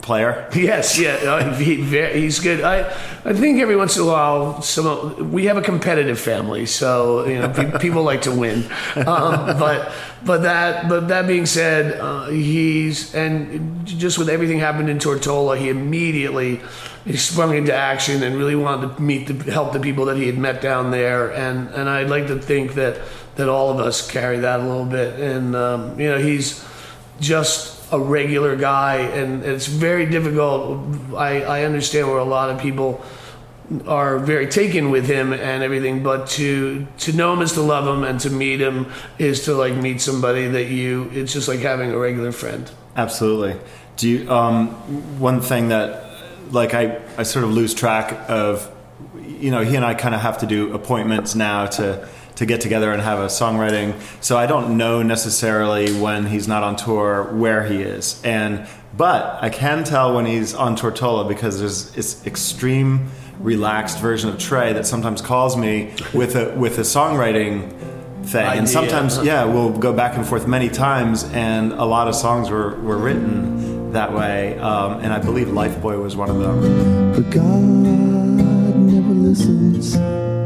player? Yes, yeah, uh, he, very, he's good. I, I think every once in a while, some we have a competitive family, so you know pe- people like to win. Um, but but that but that being said, uh, he's and just with everything happened in Tortola, he immediately he sprung into action and really wanted to meet the help the people that he had met down there, and and I'd like to think that that all of us carry that a little bit, and um, you know he's just a regular guy, and it's very difficult. I, I understand where a lot of people are very taken with him and everything, but to to know him is to love him, and to meet him is to like meet somebody that you. It's just like having a regular friend. Absolutely. Do you? Um, one thing that, like, I I sort of lose track of. You know, he and I kind of have to do appointments now to. to get together and have a songwriting. So I don't know necessarily when he's not on tour where he is. And but I can tell when he's on Tortola because there's this extreme relaxed version of Trey that sometimes calls me with a with a songwriting thing. Idea. And sometimes yeah, we'll go back and forth many times, and a lot of songs were, were written that way. Um, and I believe Lifeboy was one of them. But God never listens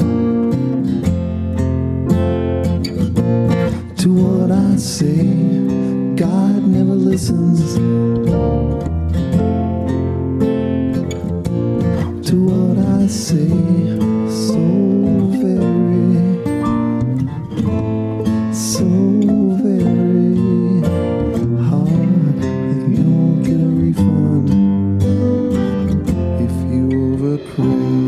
to what I say. God never listens to what I say. So very, so very hard. If you don't get a refund, if you overpay.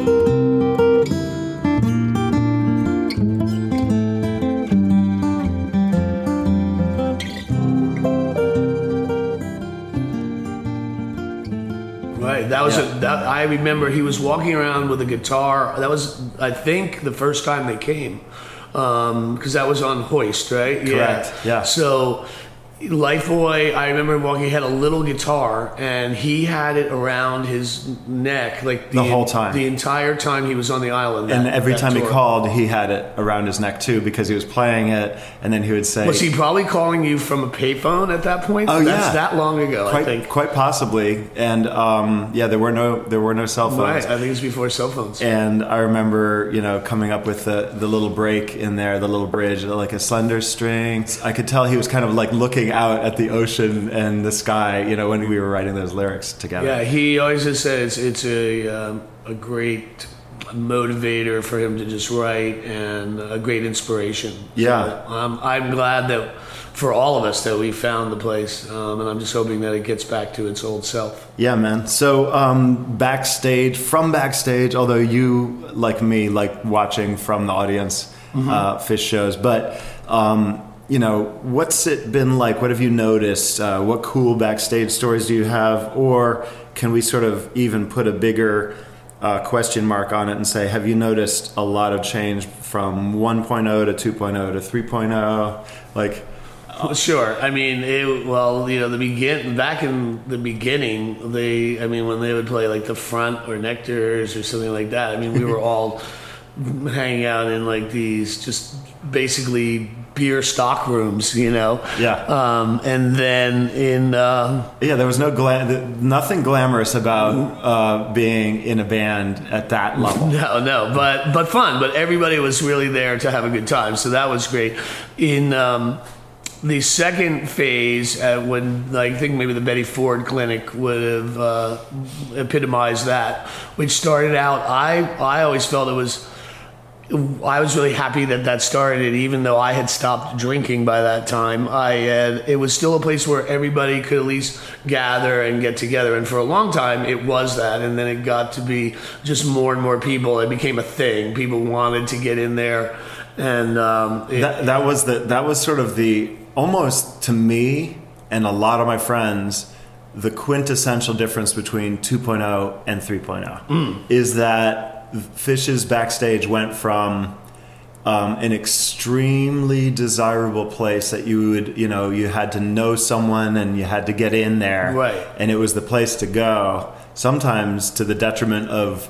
That was Yeah. a, that, I remember he was walking around with a guitar. That was, I think, the first time they came, because um, that was on Hoist, right? Correct, yeah. So, Lifeboy, I remember him walking. He had a little guitar, and he had it around his neck, like The whole time. the entire time he was on the island. And that- every that time he tour. called, he had it around his neck too because he was playing it, and then he would say, Was he probably calling you from a payphone at that point? Oh, That's yeah. that long ago, quite, I think. quite possibly. And um, yeah, there were no there were no cell Right, phones. I think it was before cell phones. And I remember, you know, coming up with the, the little break in there, the little bridge, like a slender string. I could tell he was kind of like looking out at the ocean and the sky, you know, when we were writing those lyrics together. Yeah, he always just says it's a um, a great motivator for him to just write, and a great inspiration. Yeah. So, um, I'm glad that for all of us that we found the place, um, and I'm just hoping that it gets back to its old self. Yeah, man. So um, backstage, from backstage, although you, like me, like watching from the audience Mm-hmm. uh, Phish shows, but um, you know, what's it been like? What have you noticed? Uh, what cool backstage stories do you have? Or can we sort of even put a bigger uh, question mark on it and say, have you noticed a lot of change from one point oh to two point oh to three point oh? Like, Well, sure. I mean, it, well, you know, the begin back in the beginning, they, I mean, when they would play like the Front or Nectars or something like that. I mean, we were all hanging out in like these just basically beer stock rooms, you know. Yeah. Um, and then in uh, yeah, there was no gla- nothing glamorous about uh, being in a band at that level. no, no, but but fun. But everybody was really there to have a good time, so that was great. In um, the second phase, uh, when like, I think maybe the Betty Ford Clinic would have uh, epitomized that, which started out. I I always felt it was. I was really happy that that started, even though I had stopped drinking by that time. I had, it was still a place where everybody could at least gather and get together. And for a long time, it was that. And then it got to be just more and more people. It became a thing. People wanted to get in there, and um, it, That, that was the that was sort of the almost to me and a lot of my friends the quintessential difference between two point oh and three point oh mm. is that Phish's backstage went from um, an extremely desirable place that you would, you know, you had to know someone and you had to get in there. Right. And it was the place to go, sometimes to the detriment of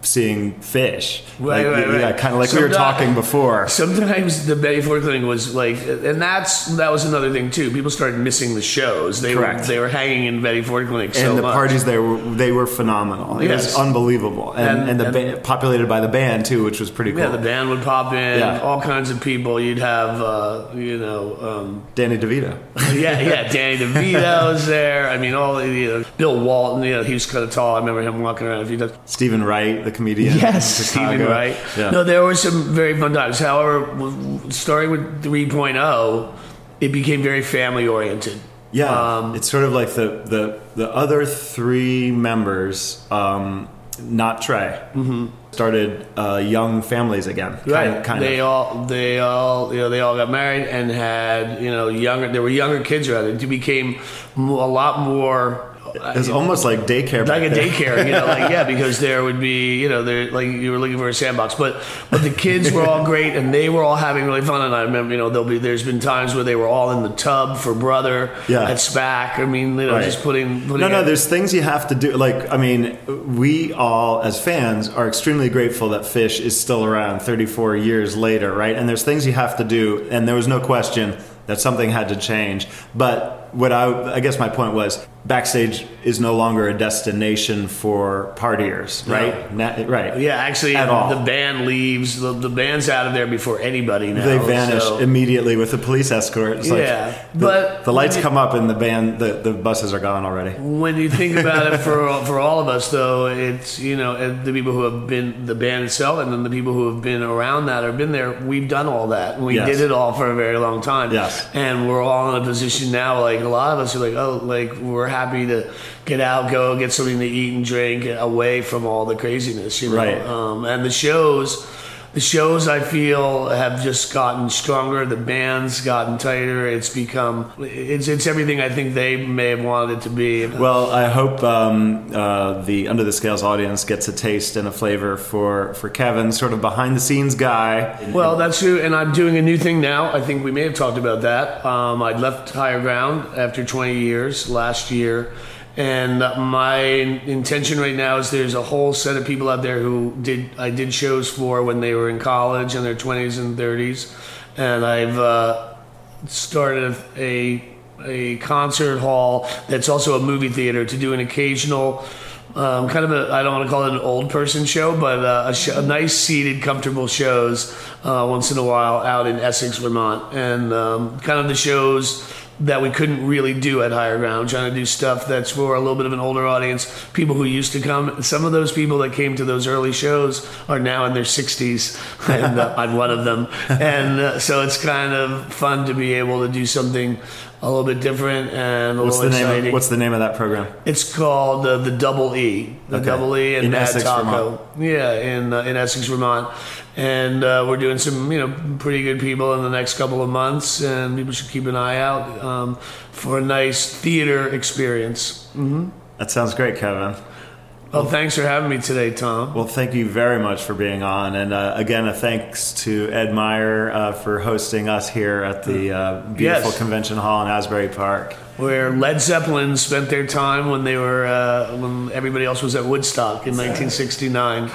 seeing Fish. Right, like, right, right. Yeah, kind of like we were Sometimes- talking before. Sometimes the Betty Ford thing was like, and that's that was another thing too. People started missing the shows. They Correct. were they were hanging in Betty Ford Clinic so And the much. parties there were they were phenomenal. It Yes. was unbelievable, and And- and, the and- ba- populated by the band too, which was pretty cool. Yeah, the band would pop in, Yeah. all kinds of people. You'd have, uh, you know, um, Danny DeVito. yeah, yeah, Danny DeVito was there. I mean, all the, you know, Bill Walton. You know, he was kind of tall. I remember him walking around. If he does, Stephen Wright, the comedian. from Stephen Chicago. Wright. Yeah. No, there were some very fun times. However, w- starting with three point oh, it became very family oriented. Yeah, Um, it's sort of like the the, the other three members, um, not Trey, mm-hmm. started uh, young families again. Kind Right. of, kind they of. all they all you know they all got married and had you know younger there were younger kids around it. It became mo- a lot more. It was almost like daycare. Like a back then. daycare, you know, like yeah, because there would be, you know, there like you were looking for a sandbox, but but the kids were all great and they were all having really fun. And I remember, you know, there'll be there's been times where they were all in the tub for Brother Yeah. at SPAC. I mean, you know, Right. just putting, putting No, no, it- there's things you have to do. Like, I mean, we all, as fans, are extremely grateful that Fish is still around thirty-four years later, right? And there's things you have to do, and there was no question that something had to change. But what I, I guess my point was, backstage is no longer a destination for partiers, right? Na- right. yeah, actually, At all. the band leaves. The, the band's out of there before anybody now. They vanish so- immediately with the police escort. It's like Yeah, the, but- the lights come up and the band, the, the buses are gone already. When you think about it, for for all of us, though, it's you know and the people who have been the band itself, and then the people who have been around that or been there. We've done all that. We Yes. did it all for a very long time. Yes. and we're all in a position now. Like a lot of us are like, oh, like we're happy to get out, go get something to eat and drink away from all the craziness. You know, Right. um, and the shows. The shows, I feel, have just gotten stronger. The band's gotten tighter. It's become, it's it's everything I think they may have wanted it to be. Well, I hope um, uh, the Under the Scales audience gets a taste and a flavor for, for Kevin, sort of behind the scenes guy. Well, that's true, and I'm doing a new thing now. I think we may have talked about that. Um, I left Higher Ground after twenty years last year, and my intention right now is there's a whole set of people out there who did I did shows for when they were in college in their twenties and thirties, and I've uh, started a a concert hall that's also a movie theater to do an occasional. Um, kind of a, I don't want to call it an old person show, but uh, a, sh- a nice seated, comfortable shows uh, once in a while out in Essex, Vermont. And um, kind of the shows that we couldn't really do at Higher Ground, trying to do stuff that's for a little bit of an older audience, people who used to come. Some of those people that came to those early shows are now in their sixties, and uh, I'm one of them. And uh, so it's kind of fun to be able to do something a little bit different and a What's the little name? exciting. Of, what's the name of that program? It's called uh, the Double E, the Okay. Double E and In Mad Essex, Taco. Vermont. Yeah, in uh, in Essex, Vermont, and uh, we're doing some you know pretty good people in the next couple of months, and people should keep an eye out um, for a nice theater experience. Mm-hmm. That sounds great, Kevin. Well, thanks for having me today, Tom. Well, thank you very much for being on. And uh, again, a thanks to Ed Meyer uh, for hosting us here at the uh, beautiful Yes. convention hall in Asbury Park. Where Led Zeppelin spent their time when they were uh, when everybody else was at Woodstock in nineteen sixty-nine.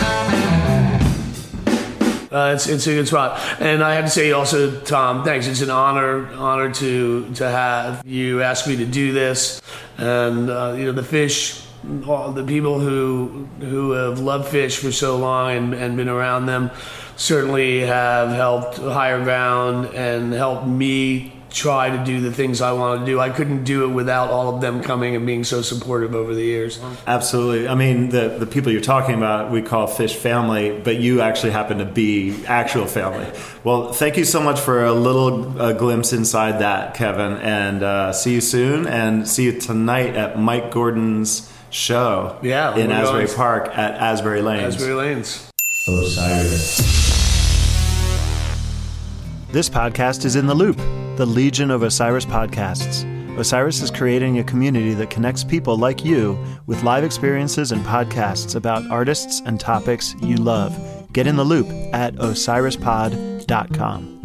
Uh, it's it's a good spot, and I have to say also, Tom, thanks. It's an honor honor to to have you ask me to do this, and uh, you know the Fish, all the people who who have loved Fish for so long and, and been around them, certainly have helped Higher Ground and helped me try to do the things I want to do. I couldn't do it without all of them coming and being so supportive over the years. Absolutely. I mean, the, the people you're talking about, we call Fish family, but you actually happen to be actual family. Well, thank you so much for a little uh, glimpse inside that, Kevin, and uh, see you soon, and see you tonight at Mike Gordon's show Yeah, in we're Asbury going- Park at Asbury Lanes. Asbury Lanes. Osiris. This podcast is in the Loop, the Legion of Osiris podcasts. Osiris is creating a community that connects people like you with live experiences and podcasts about artists and topics you love. Get in the loop at osiris pod dot com.